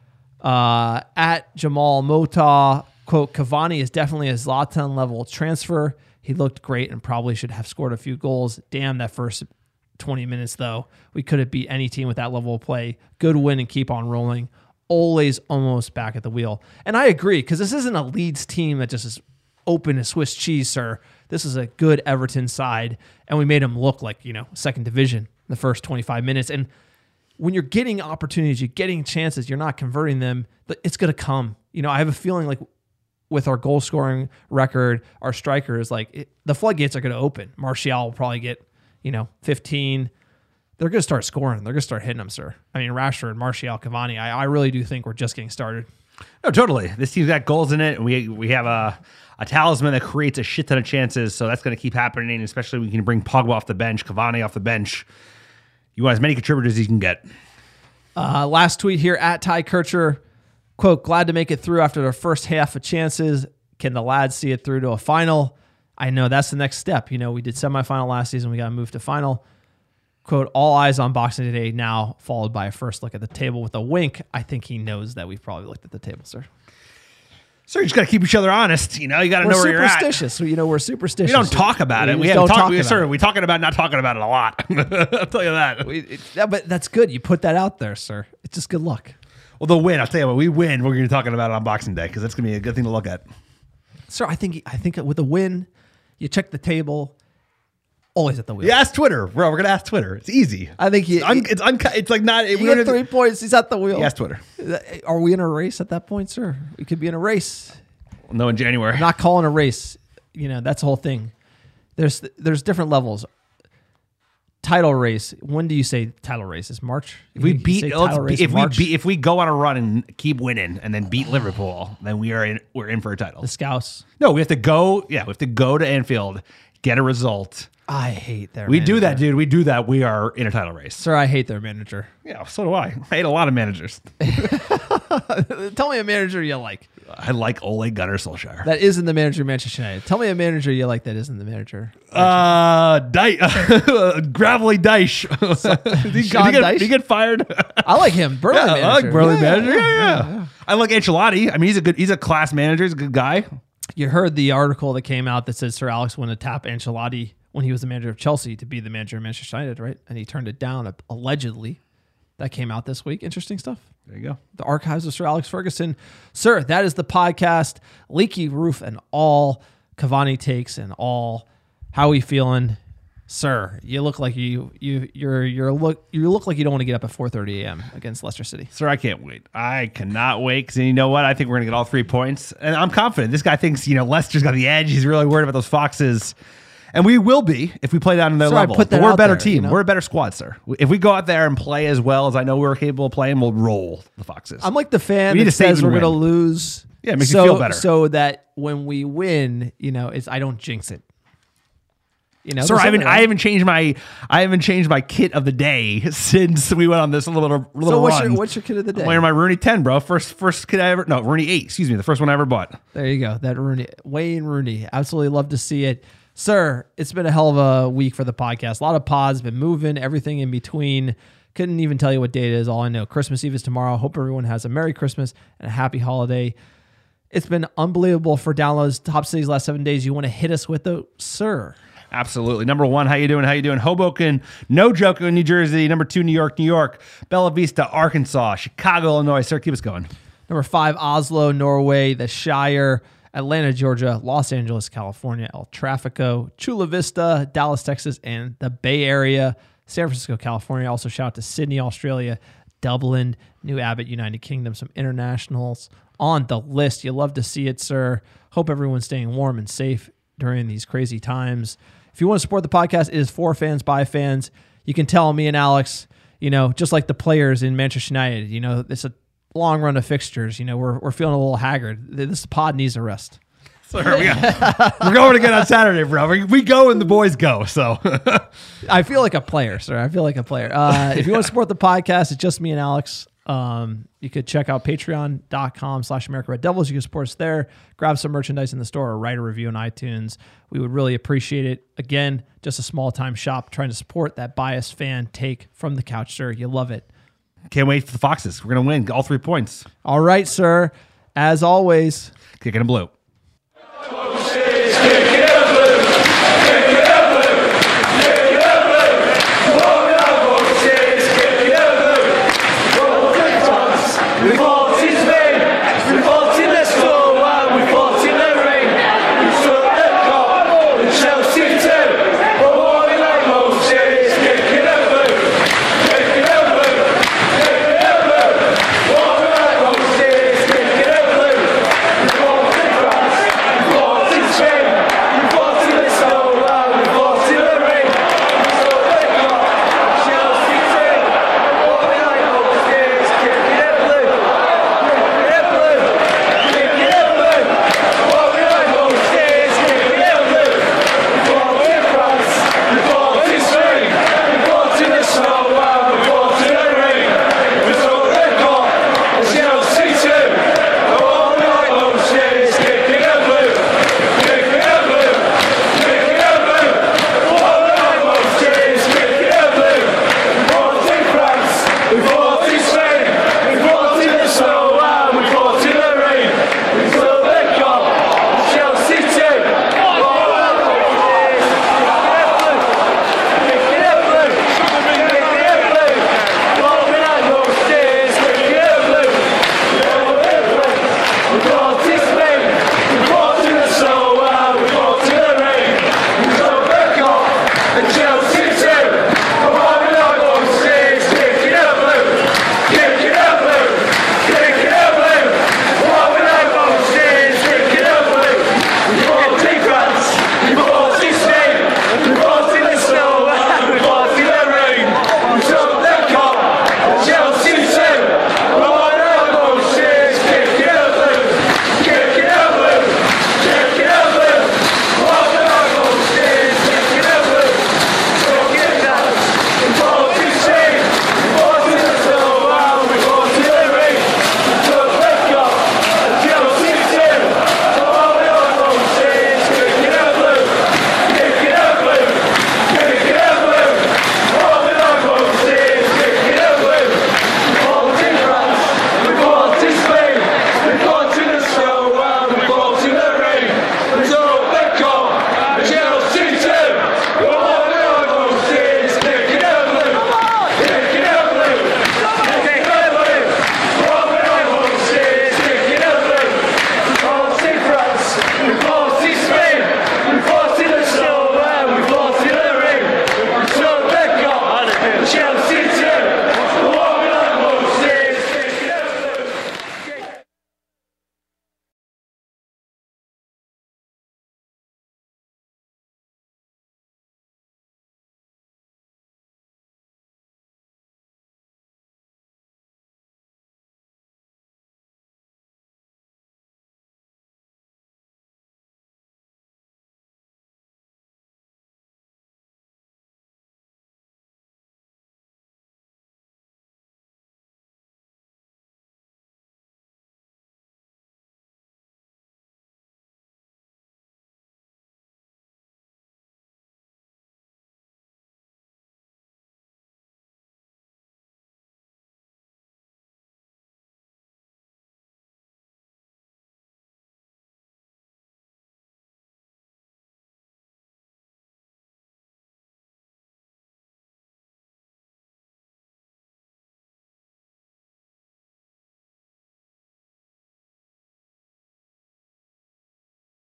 Uh, at Jamal Mota, quote, Cavani is definitely a Zlatan-level transfer. He looked great and probably should have scored a few goals. Damn, that first twenty minutes, though. We could have beat any team with that level of play. Good win and keep on rolling. Ole's almost back at the wheel. And I agree, because this isn't a Leeds team that just is open as Swiss cheese, sir. This is a good Everton side, and we made them look like, you know, second division the first twenty-five minutes. And when you're getting opportunities, you're getting chances, you're not converting them, but it's going to come. You know, I have a feeling like with our goal scoring record, our strikers, like it, the floodgates are going to open. Martial will probably get, you know, fifteen. They're going to start scoring. They're going to start hitting them, sir. I mean, Rashford, Martial, Cavani, I, I really do think we're just getting started. No, totally. This team's got goals in it, and we we have a, a talisman that creates a shit ton of chances, so that's going to keep happening, especially when we can bring Pogba off the bench, Cavani off the bench. You want as many contributors as you can get. Uh, last tweet here at Ty Kircher. Quote, glad to make it through after the first half of chances. Can the lads see it through to a final? I know that's the next step. You know, we did semifinal last season. We got to move to final. Quote, all eyes on Boxing Day now, followed by a first look at the table with a wink. I think he knows that we've probably looked at the table, sir. So you just got to keep each other honest. You know, you got to We're know where you're at. superstitious. You know, we're superstitious. We don't talk about it. We We just have don't talk, talk we, about sir, it. we're talking about not talking about it a lot. I'll tell you that. We, it, yeah, but that's good. You put that out there, sir. It's just good luck. Well, they'll win. I'll tell you what, we win. We're going to be talking about it on Boxing Day because that's going to be a good thing to look at. Sir, I think I think with a win, you check the table. Always at the wheel. You ask Twitter, bro. We're gonna ask Twitter. It's easy. I think he, it's, un, it's, un, it's like not. You we get don't three points. He's at the wheel. You ask Twitter. Are we in a race at that point, sir? We could be in a race. No, in January. I'm not calling a race. You know, that's the whole thing. There's there's different levels. Title race. When do you say title race? Is March? If we You beat, say let's title race be- if in we March? beat, if we go on a run and keep winning and then beat Liverpool, then we are in. We're in for a title. The Scouts. No, we have to go. Yeah, we have to go to Anfield, get a result. I hate their. We manager. do that, dude. We do that. We are in a title race. Sir, I hate their manager. Yeah, so do I. I hate a lot of managers. Tell me a manager you like. I like Ole Gunnar Solskjaer. That isn't the manager of Manchester United. Tell me a manager you like that isn't the manager. Uh, Dyche, Gravelly Dyche. did, he, Sean did, he get, Dyche? did he get fired? I like him. Burley yeah, manager. I like Burley Yeah, manager. yeah, Yeah, yeah. yeah, yeah. I like Ancelotti. I mean, he's a good. He's a class manager. He's a good guy. You heard the article that came out that said Sir Alex wanted to tap Ancelotti when he was the manager of Chelsea to be the manager of Manchester United, right? And he turned it down, allegedly. That came out this week. Interesting stuff. There you go. The archives of Sir Alex Ferguson. Sir, that is the podcast. Leaky roof and all. Cavani takes and all. How are we feeling? Sir, you look like you you you're you're look you look like you don't want to get up at four thirty a.m. against Leicester City. Sir, I can't wait. I cannot wait because you know what? I think we're gonna get all three points, and I'm confident. This guy thinks you know Leicester's got the edge. He's really worried about those Foxes, and we will be if we play down in their Sir, I level. put that But we're a out better there, team. you know? We're a better squad, sir. If we go out there and play as well as I know we're capable of playing, we'll roll the Foxes. I'm like the fan We need that to save says and we're going to win. lose. Yeah, it makes so, you feel better. So that when we win, you know, it's I don't jinx it. You know, Sir, there's I haven't something, I right? haven't changed my I haven't changed my kit of the day since we went on this little little So what's run. your what's your kid of the day? I'm wearing my Rooney ten, bro. First first kit I ever no Rooney eight. Excuse me, the first one I ever bought. There you go. That Rooney, Wayne Rooney. Absolutely love to see it. Sir, it's been a hell of a week for the podcast. A lot of pods, been moving, everything in between. Couldn't even tell you what day it is. All I know, Christmas Eve is tomorrow. Hope everyone has a Merry Christmas and a happy holiday. It's been unbelievable for downloads. Top cities last seven days. You want to hit us with the sir? Absolutely. Number one, how you doing? How you doing? Hoboken, no joke in New Jersey. Number two, New York, New York. Bella Vista, Arkansas. Chicago, Illinois. Sir, keep us going. Number five, Oslo, Norway, the Shire, Atlanta, Georgia, Los Angeles, California, El Trafico, Chula Vista, Dallas, Texas, and the Bay Area, San Francisco, California. Also shout out to Sydney, Australia, Dublin, New Abbott, United Kingdom, some internationals on the list. You love to see it, sir. Hope everyone's staying warm and safe during these crazy times. If you want to support the podcast, it is for fans, by fans. You can tell me and Alex, you know, just like the players in Manchester United, you know, it's a long run of fixtures. You know, we're we're feeling a little haggard. This pod needs a rest. Sir, we got, we're going again on Saturday, bro. We, we go and the boys go. So I feel like a player, sir. I feel like a player. Uh, if you want to support the podcast, it's just me and Alex. Um, you could check out patreon.com slash America Red Devils. You can support us there, grab some merchandise in the store, or write a review on iTunes. We would really appreciate it. Again, just a small time shop trying to support that biased fan take from the couch, sir. You love it. can't wait for the Foxes. We're going to win all three points. All right, sir. As always, kicking a blue.